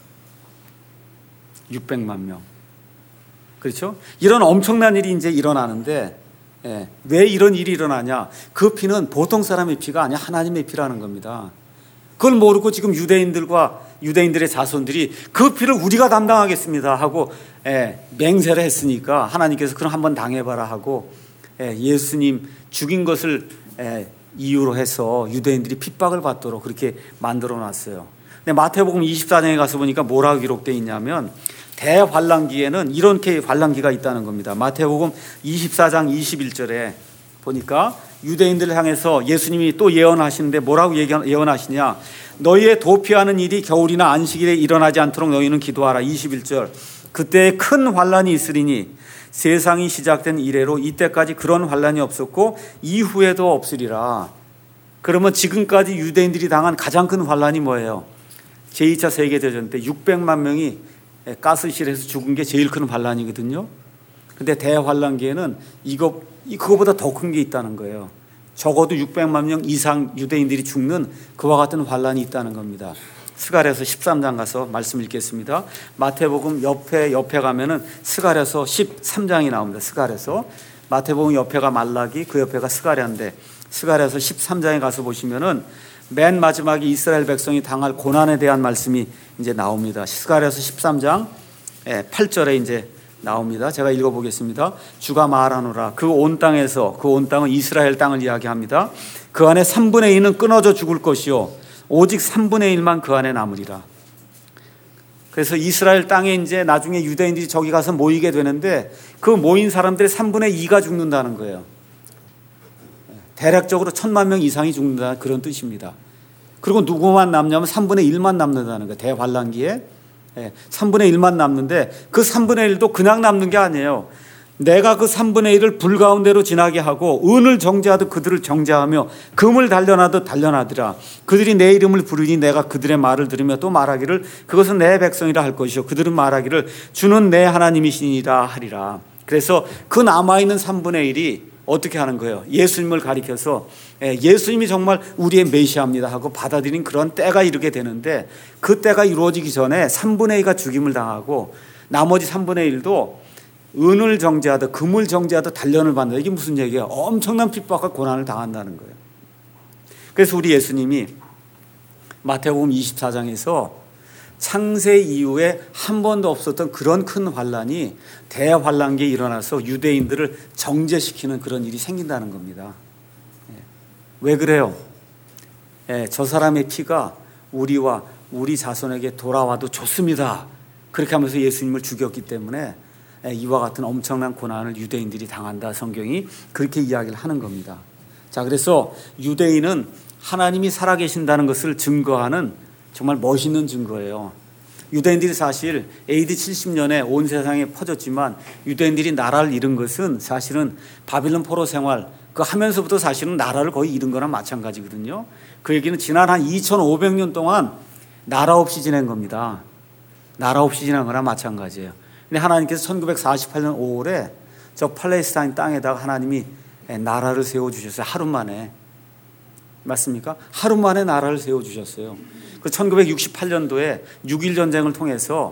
육백만 명. 그렇죠? 이런 엄청난 일이 이제 일어나는데 예, 왜 이런 일이 일어나냐? 그 피는 보통 사람의 피가 아니야. 하나님의 피라는 겁니다. 그걸 모르고 지금 유대인들과 유대인들의 자손들이 그 피를 우리가 담당하겠습니다 하고 예, 맹세를 했으니까 하나님께서 그럼 한번 당해봐라 하고 예, 예수님 죽인 것을 예, 이유로 해서 유대인들이 핍박을 받도록 그렇게 만들어 놨어요. 근데 마태복음 이십사 장에 가서 보니까 뭐라고 기록되어 있냐면 대환란기에는 이렇게 환란기가 있다는 겁니다. 마태복음 이십사 장 이십일 절에 보니까 유대인들을 향해서 예수님이 또 예언하시는데 뭐라고 예언하시냐? 너희의 도피하는 일이 겨울이나 안식일에 일어나지 않도록 너희는 기도하라. 이십일 절 그때 큰 환란이 있으리니 세상이 시작된 이래로 이때까지 그런 환란이 없었고 이후에도 없으리라. 그러면 지금까지 유대인들이 당한 가장 큰 환란이 뭐예요? 제이 차 세계대전 때 육백만 명이 가스실에서 죽은 게 제일 큰 환란이거든요. 근데 대환란기에는 이거, 그거보다 더 큰 게 있다는 거예요. 적어도 육백만 명 이상 유대인들이 죽는 그와 같은 환란이 있다는 겁니다. 스가랴서 십삼 장 가서 말씀 읽겠습니다. 마태복음 옆에 옆에 가면은 스가랴서 십삼 장이 나옵니다. 스가랴서 마태복음 옆에가 말라기, 그 옆에가 스가랴인데 스가랴서 십삼 장에 가서 보시면은 맨 마지막에 이스라엘 백성이 당할 고난에 대한 말씀이 이제 나옵니다. 스가랴서 십삼 장 팔 절에 이제 나옵니다. 제가 읽어보겠습니다. 주가 말하노라. 그 온 땅에서, 그 온 땅은 이스라엘 땅을 이야기합니다. 그 안에 삼분의 이는 끊어져 죽을 것이요 오직 삼분의 일만 그 안에 남으리라. 그래서 이스라엘 땅에 이제 나중에 유대인들이 저기 가서 모이게 되는데 그 모인 사람들의 삼분의 이가 죽는다는 거예요. 대략적으로 천만 명 이상이 죽는다는 그런 뜻입니다. 그리고 누구만 남냐면 삼분의 일만 남는다는 거예요. 대환란기에 삼분의 일만 남는데 그 삼분의 일도 그냥 남는 게 아니에요. 내가 그 삼분의 일을 불 가운데로 지나게 하고 은을 정죄하듯 그들을 정죄하며 금을 단련하듯 단련하더라. 그들이 내 이름을 부르니 내가 그들의 말을 들으며 또 말하기를 그것은 내 백성이라 할 것이요 그들은 말하기를 주는 내 하나님이시니라 하리라. 그래서 그 남아있는 삼분의 일이 어떻게 하는 거예요? 예수님을 가리켜서 예수님이 정말 우리의 메시아입니다 하고 받아들인 그런 때가 이르게 되는데 그 때가 이루어지기 전에 삼분의 이가 죽임을 당하고 나머지 삼분의 일도 은을 정죄하듯 금을 정죄하듯 단련을 받는다. 이게 무슨 얘기예요? 엄청난 핍박과 고난을 당한다는 거예요. 그래서 우리 예수님이 마태복음 이십사 장에서 창세 이후에 한 번도 없었던 그런 큰 환란이 대환란기에 일어나서 유대인들을 정죄시키는 그런 일이 생긴다는 겁니다. 왜 그래요? 저 사람의 피가 우리와 우리 자손에게 돌아와도 좋습니다. 그렇게 하면서 예수님을 죽였기 때문에 이와 같은 엄청난 고난을 유대인들이 당한다. 성경이 그렇게 이야기를 하는 겁니다. 자, 그래서 유대인은 하나님이 살아계신다는 것을 증거하는 정말 멋있는 증거예요. 유대인들이 사실 에이디 칠십 년에 온 세상에 퍼졌지만 유대인들이 나라를 잃은 것은 사실은 바빌론 포로 생활 그 하면서부터 사실은 나라를 거의 잃은 거나 마찬가지거든요. 그 얘기는 지난 한 이천오백 년 동안 나라 없이 지낸 겁니다. 나라 없이 지낸 거나 마찬가지예요. 근데 하나님께서 천구백사십팔 년 오월에 저 팔레스타인 땅에다가 하나님이 나라를 세워주셨어요. 하루 만에. 맞습니까? 하루 만에 나라를 세워주셨어요. 그 천구백육십팔 년도에 육일 전쟁을 통해서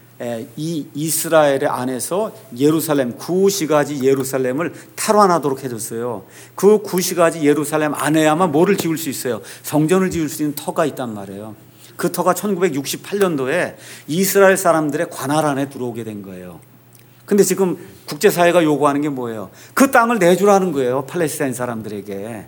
이 이스라엘 안에서 예루살렘 구시가지 예루살렘을 탈환하도록 해줬어요. 그 구시가지 예루살렘 안에야만 뭐를 지을 수 있어요? 성전을 지을 수 있는 터가 있단 말이에요. 그 터가 천구백육십팔 년도에 이스라엘 사람들의 관할 안에 들어오게 된 거예요. 근데 지금 국제사회가 요구하는 게 뭐예요? 그 땅을 내주라는 거예요. 팔레스타인 사람들에게.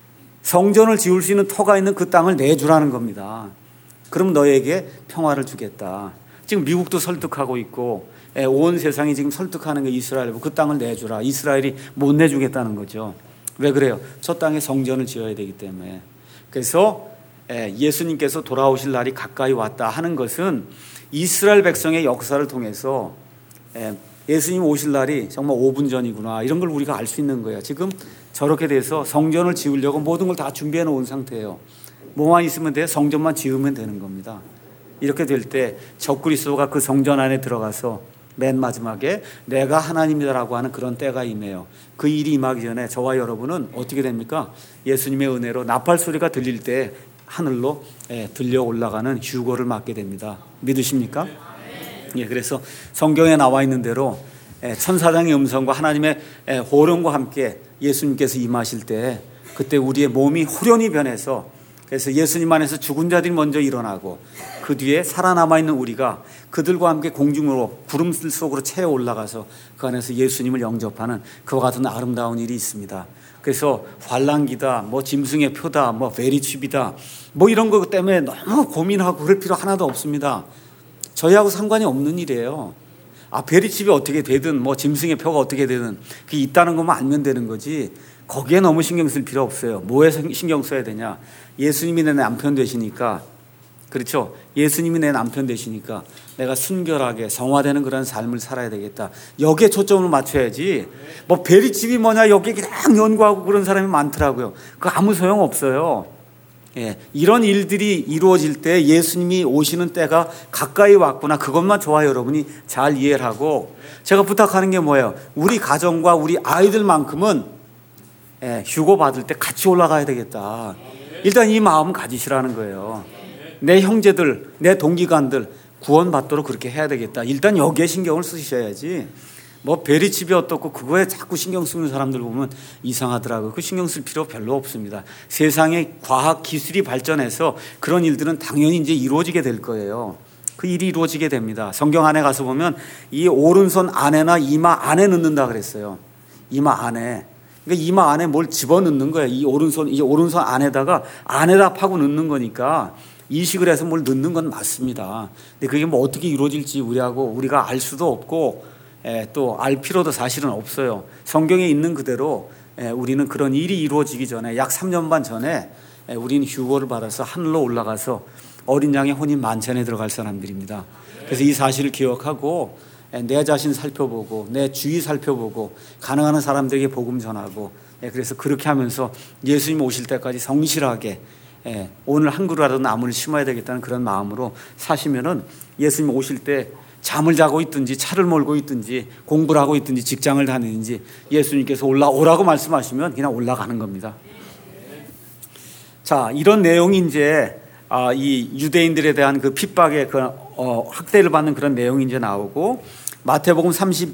성전을 지을 수 있는 터가 있는 그 땅을 내주라는 겁니다. 그럼 너에게 평화를 주겠다. 지금 미국도 설득하고 있고 온 세상이 지금 설득하는 게 이스라엘이고 그 땅을 내주라. 이스라엘이 못 내주겠다는 거죠. 왜 그래요? 저 땅에 성전을 지어야 되기 때문에. 그래서 예수님께서 돌아오실 날이 가까이 왔다 하는 것은 이스라엘 백성의 역사를 통해서 예수님 오실 날이 정말 오 분 전이구나 이런 걸 우리가 알 수 있는 거예요. 지금 저렇게 돼서 성전을 지으려고 모든 걸 다 준비해 놓은 상태예요. 뭐만 있으면 돼요? 성전만 지으면 되는 겁니다. 이렇게 될 때 적그리스도가 그 성전 안에 들어가서 맨 마지막에 내가 하나님이다라고 하는 그런 때가 임해요. 그 일이 임하기 전에 저와 여러분은 어떻게 됩니까? 예수님의 은혜로 나팔 소리가 들릴 때 하늘로 들려 올라가는 휴거를 맞게 됩니다. 믿으십니까? 예, 그래서 성경에 나와 있는 대로 천사장의 음성과 하나님의 호령과 함께 예수님께서 임하실 때 그때 우리의 몸이 호련히 변해서 그래서 예수님 안에서 죽은 자들이 먼저 일어나고 그 뒤에 살아남아 있는 우리가 그들과 함께 공중으로 구름 속으로 채워 올라가서 그 안에서 예수님을 영접하는 그와 같은 아름다운 일이 있습니다. 그래서 환란기다, 뭐 짐승의 표다, 뭐 베리칩이다, 뭐 이런 것 때문에 너무 고민하고 그럴 필요 하나도 없습니다. 저희하고 상관이 없는 일이에요. 아, 베리칩이 어떻게 되든 뭐 짐승의 표가 어떻게 되든 그게 있다는 것만 알면 되는 거지 거기에 너무 신경 쓸 필요 없어요. 뭐에 신경 써야 되냐? 예수님이 내 남편 되시니까 그렇죠? 예수님이 내 남편 되시니까 내가 순결하게 성화되는 그런 삶을 살아야 되겠다. 여기에 초점을 맞춰야지. 뭐 베리집이 뭐냐 여기에 그냥 연구하고 그런 사람이 많더라고요. 그거 아무 소용 없어요. 예, 이런 일들이 이루어질 때 예수님이 오시는 때가 가까이 왔구나. 그것만 좋아요. 여러분이 잘 이해를 하고, 제가 부탁하는 게 뭐예요? 우리 가정과 우리 아이들만큼은 예, 휴고 받을 때 같이 올라가야 되겠다. 일단 이 마음 가지시라는 거예요. 내 형제들, 내 동기간들 구원받도록 그렇게 해야 되겠다. 일단 여기에 신경을 쓰셔야지. 뭐 베리집이 어떻고 그거에 자꾸 신경 쓰는 사람들 보면 이상하더라고요. 그 신경 쓸 필요 별로 없습니다. 세상의 과학 기술이 발전해서 그런 일들은 당연히 이제 이루어지게 될 거예요. 그 일이 이루어지게 됩니다. 성경 안에 가서 보면 이 오른손 안에나 이마 안에 넣는다 그랬어요. 이마 안에. 그러니까 이마 안에 뭘 집어넣는 거예요. 이 오른손, 이 오른손 안에다가 안에다 파고 넣는 거니까 이식을 해서 뭘 넣는 건 맞습니다. 근데 그게 뭐 어떻게 이루어질지 우리하고 우리가 알 수도 없고 또 알 필요도 사실은 없어요. 성경에 있는 그대로 우리는 그런 일이 이루어지기 전에 약 삼 년 반 전에 우리는 휴거를 받아서 하늘로 올라가서 어린 양의 혼인 만찬에 들어갈 사람들입니다. 그래서 이 사실을 기억하고 내 자신 살펴보고 내 주위 살펴보고 가능한 사람들에게 복음 전하고, 그래서 그렇게 하면서 예수님 오실 때까지 성실하게 오늘 한 그루라도 나무를 심어야 되겠다는 그런 마음으로 사시면은 예수님 오실 때 잠을 자고 있든지 차를 몰고 있든지 공부를 하고 있든지 직장을 다니든지 예수님께서 올라오라고 말씀하시면 그냥 올라가는 겁니다. 자, 이런 내용이 이제 아, 이 유대인들에 대한 그 핍박의 그 어, 학대를 받는 그런 내용이 이제 나오고, 마태복음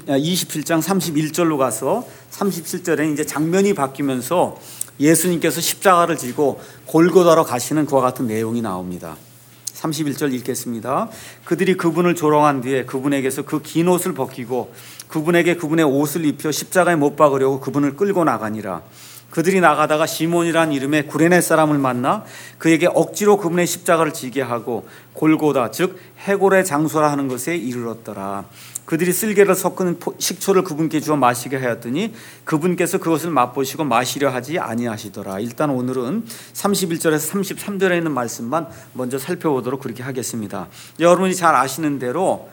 이십칠 장 삼십일 절로 가서 삼십칠 절에 이제 장면이 바뀌면서 예수님께서 십자가를 지고 골고다로 가시는 그와 같은 내용이 나옵니다. 삼십일 절 읽겠습니다. 그들이 그분을 조롱한 뒤에 그분에게서 그 긴 옷을 벗기고 그분에게 그분의 옷을 입혀 십자가에 못 박으려고 그분을 끌고 나가니라. 그들이 나가다가 시몬이라는 이름의 구레네 사람을 만나 그에게 억지로 그분의 십자가를 지게 하고 골고다, 즉 해골의 장소라 하는 것에 이르렀더라. 그들이 쓸개를 섞은 식초를 그분께 주어 마시게 하였더니 그분께서 그것을 맛보시고 마시려 하지 아니하시더라. 일단 오늘은 삼십일 절에서 삼십삼 절에 있는 말씀만 먼저 살펴보도록 그렇게 하겠습니다. 여러분이 잘 아시는 대로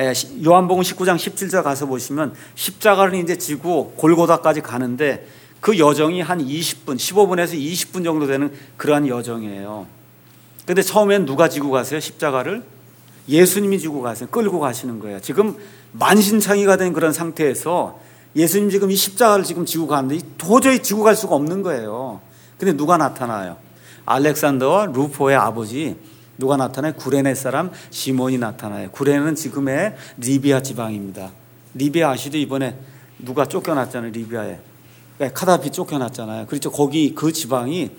요한복음 십구 장 십칠 절 가서 보시면 십자가를 이제 지고 골고다까지 가는데 그 여정이 한 이십 분, 십오 분에서 이십 분 정도 되는 그러한 여정이에요. 근데 처음엔 누가 지고 가세요? 십자가를? 예수님이 지고 가세요. 끌고 가시는 거예요. 지금 만신창이가 된 그런 상태에서 예수님 지금 이 십자가를 지금 지고 가는데 도저히 지고 갈 수가 없는 거예요. 근데 누가 나타나요? 알렉산더와 루포의 아버지 누가 나타나요? 구레네 사람 시몬이 나타나요. 구레네는 지금의 리비아 지방입니다. 리비아 아시죠? 이번에 누가 쫓겨났잖아요. 리비아에. 카다피 쫓겨났잖아요. 그렇죠. 거기 그 지방이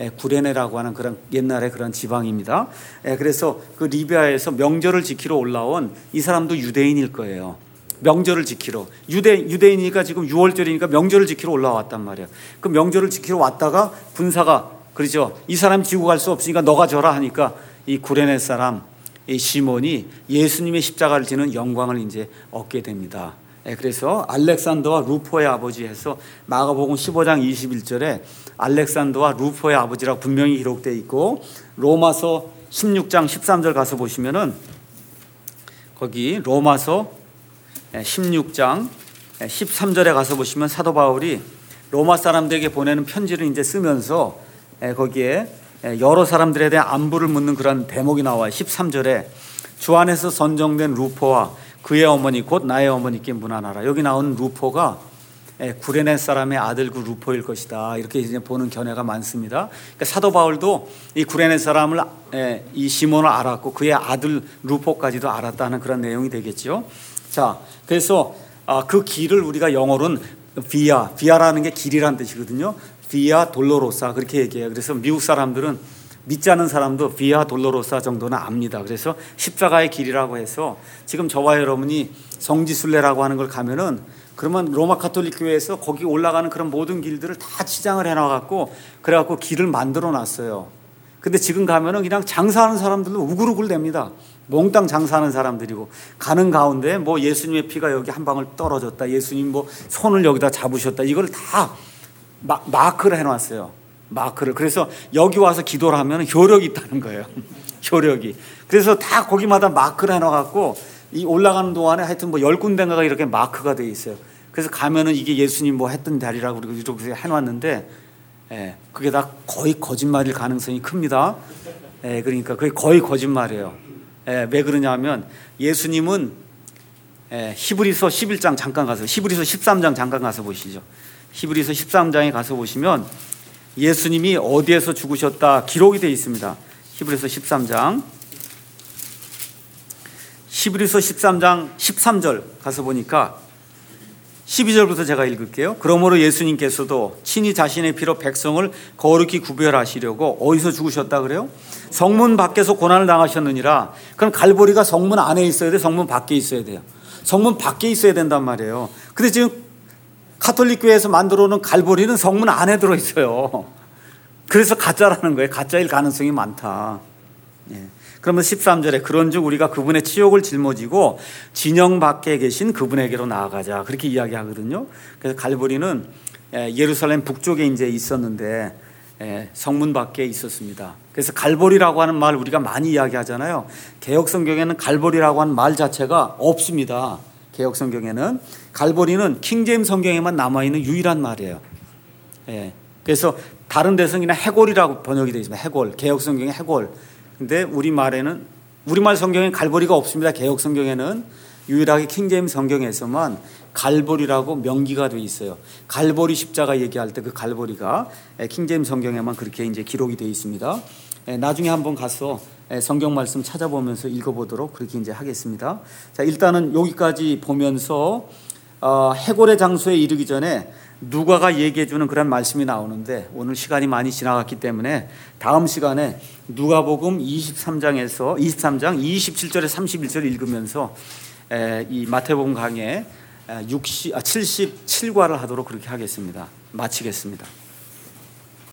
구레네라고 하는 그런 옛날에 그런 지방입니다. 그래서 그 리비아에서 명절을 지키러 올라온 이 사람도 유대인일 거예요. 명절을 지키러 유대 유대인이니까 지금 유월절이니까 명절을 지키러 올라왔단 말이에요. 그 명절을 지키러 왔다가 군사가 그렇죠. 이 사람 지고 갈 수 없으니까 너가 져라 하니까 이 구레네 사람 이 시몬이 예수님의 십자가를 지는 영광을 이제 얻게 됩니다. 그래서 알렉산더와 루포의 아버지 해서 마가복음 십오 장 이십일 절에 알렉산더와 루포의 아버지라고 분명히 기록되어 있고, 로마서 십육 장 십삼 절 가서 보시면은 거기 로마서 십육 장 십삼 절에 가서 보시면 사도 바울이 로마 사람들에게 보내는 편지를 이제 쓰면서 거기에 여러 사람들에 대한 안부를 묻는 그런 대목이 나와요. 십삼 절에 주 안에서 선정된 루포와 그의 어머니 곧 나의 어머니께 문안하라. 여기 나온 루포가 구레네 사람의 아들 그 루포일 것이다. 이렇게 이제 보는 견해가 많습니다. 그러니까 사도 바울도 이 구레네 사람을 이 시몬을 알았고 그의 아들 루포까지도 알았다는 그런 내용이 되겠죠. 자, 그래서 그 길을 우리가 영어로는 비아, 비아라는 게 길이라는 뜻이거든요. 비아 돌로로사 그렇게 얘기해요. 그래서 미국 사람들은 믿지 않는 사람도 비아 돌로로사 정도는 압니다. 그래서 십자가의 길이라고 해서 지금 저와 여러분이 성지순례라고 하는 걸 가면은 그러면 로마 가톨릭 교회에서 거기 올라가는 그런 모든 길들을 다 치장을 해놔갖고 그래갖고 길을 만들어 놨어요. 근데 지금 가면은 그냥 장사하는 사람들도 우글우글 됩니다. 몽땅 장사하는 사람들이고 가는 가운데 뭐 예수님의 피가 여기 한 방울 떨어졌다. 예수님 뭐 손을 여기다 잡으셨다. 이걸 다 마, 마크를 해놨어요. 마크를. 그래서 여기 와서 기도를 하면 효력이 있다는 거예요. 효력이. 그래서 다 거기마다 마크를 해놔갖고 이 올라가는 동안에 하여튼 뭐 열 군데가 이렇게 마크가 돼 있어요. 그래서 가면은 이게 예수님 뭐 했던 자리라고 그리고 이렇게 해놨는데, 예, 그게 다 거의 거짓말일 가능성이 큽니다. 예, 그러니까 그게 거의 거짓말이에요. 예, 왜 그러냐면 예수님은 예, 히브리서 십일 장 잠깐 가서 히브리서 십삼 장 잠깐 가서 보시죠. 히브리서 십삼 장에 가서 보시면 예수님이 어디에서 죽으셨다 기록이 되어 있습니다. 히브리서 십삼 장 히브리서 십삼 장 십삼 절 가서 보니까 십이 절부터 제가 읽을게요. 그러므로 예수님께서도 친히 자신의 피로 백성을 거룩히 구별하시려고 어디서 죽으셨다 그래요? 성문 밖에서 고난을 당하셨느니라. 그럼 갈보리가 성문 안에 있어야 돼? 성문 밖에 있어야 돼요? 성문 밖에 있어야 된단 말이에요. 근데 지금 가톨릭 교회에서 만들어 놓은 갈보리는 성문 안에 들어있어요. 그래서 가짜라는 거예요. 가짜일 가능성이 많다. 예. 그러면 십삼 절에 그런즉 우리가 그분의 치욕을 짊어지고 진영 밖에 계신 그분에게로 나아가자, 그렇게 이야기하거든요. 그래서 갈보리는 예루살렘 북쪽에 이제 있었는데 성문 밖에 있었습니다. 그래서 갈보리라고 하는 말 우리가 많이 이야기하잖아요. 개역 성경에는 갈보리라고 하는 말 자체가 없습니다. 개역 성경에는 갈보리는 킹제임스 성경에만 남아 있는 유일한 말이에요. 그래서 다른 데서는 그냥 해골이라고 번역이 되어 있습니다. 해골, 개역 성경에 해골. 근데 우리말에는, 우리말 성경에 갈보리가 없습니다. 개역 성경에는 유일하게 킹제임스 성경에서만 갈보리라고 명기가 되어 있어요. 갈보리 십자가 얘기할 때 그 갈보리가 킹제임스 성경에만 그렇게 이제 기록이 되어 있습니다. 나중에 한번 가서 성경 말씀 찾아보면서 읽어보도록 그렇게 이제 하겠습니다. 자, 일단은 여기까지 보면서 어, 해골의 장소에 이르기 전에 누가가 얘기해주는 그런 말씀이 나오는데 오늘 시간이 많이 지나갔기 때문에 다음 시간에 누가복음 이십삼 장에서 이십삼 장 이십칠 절에 삼십일 절 읽으면서 이 마태복음 강의 육십, 아, 칠십칠 과를 하도록 그렇게 하겠습니다. 마치겠습니다.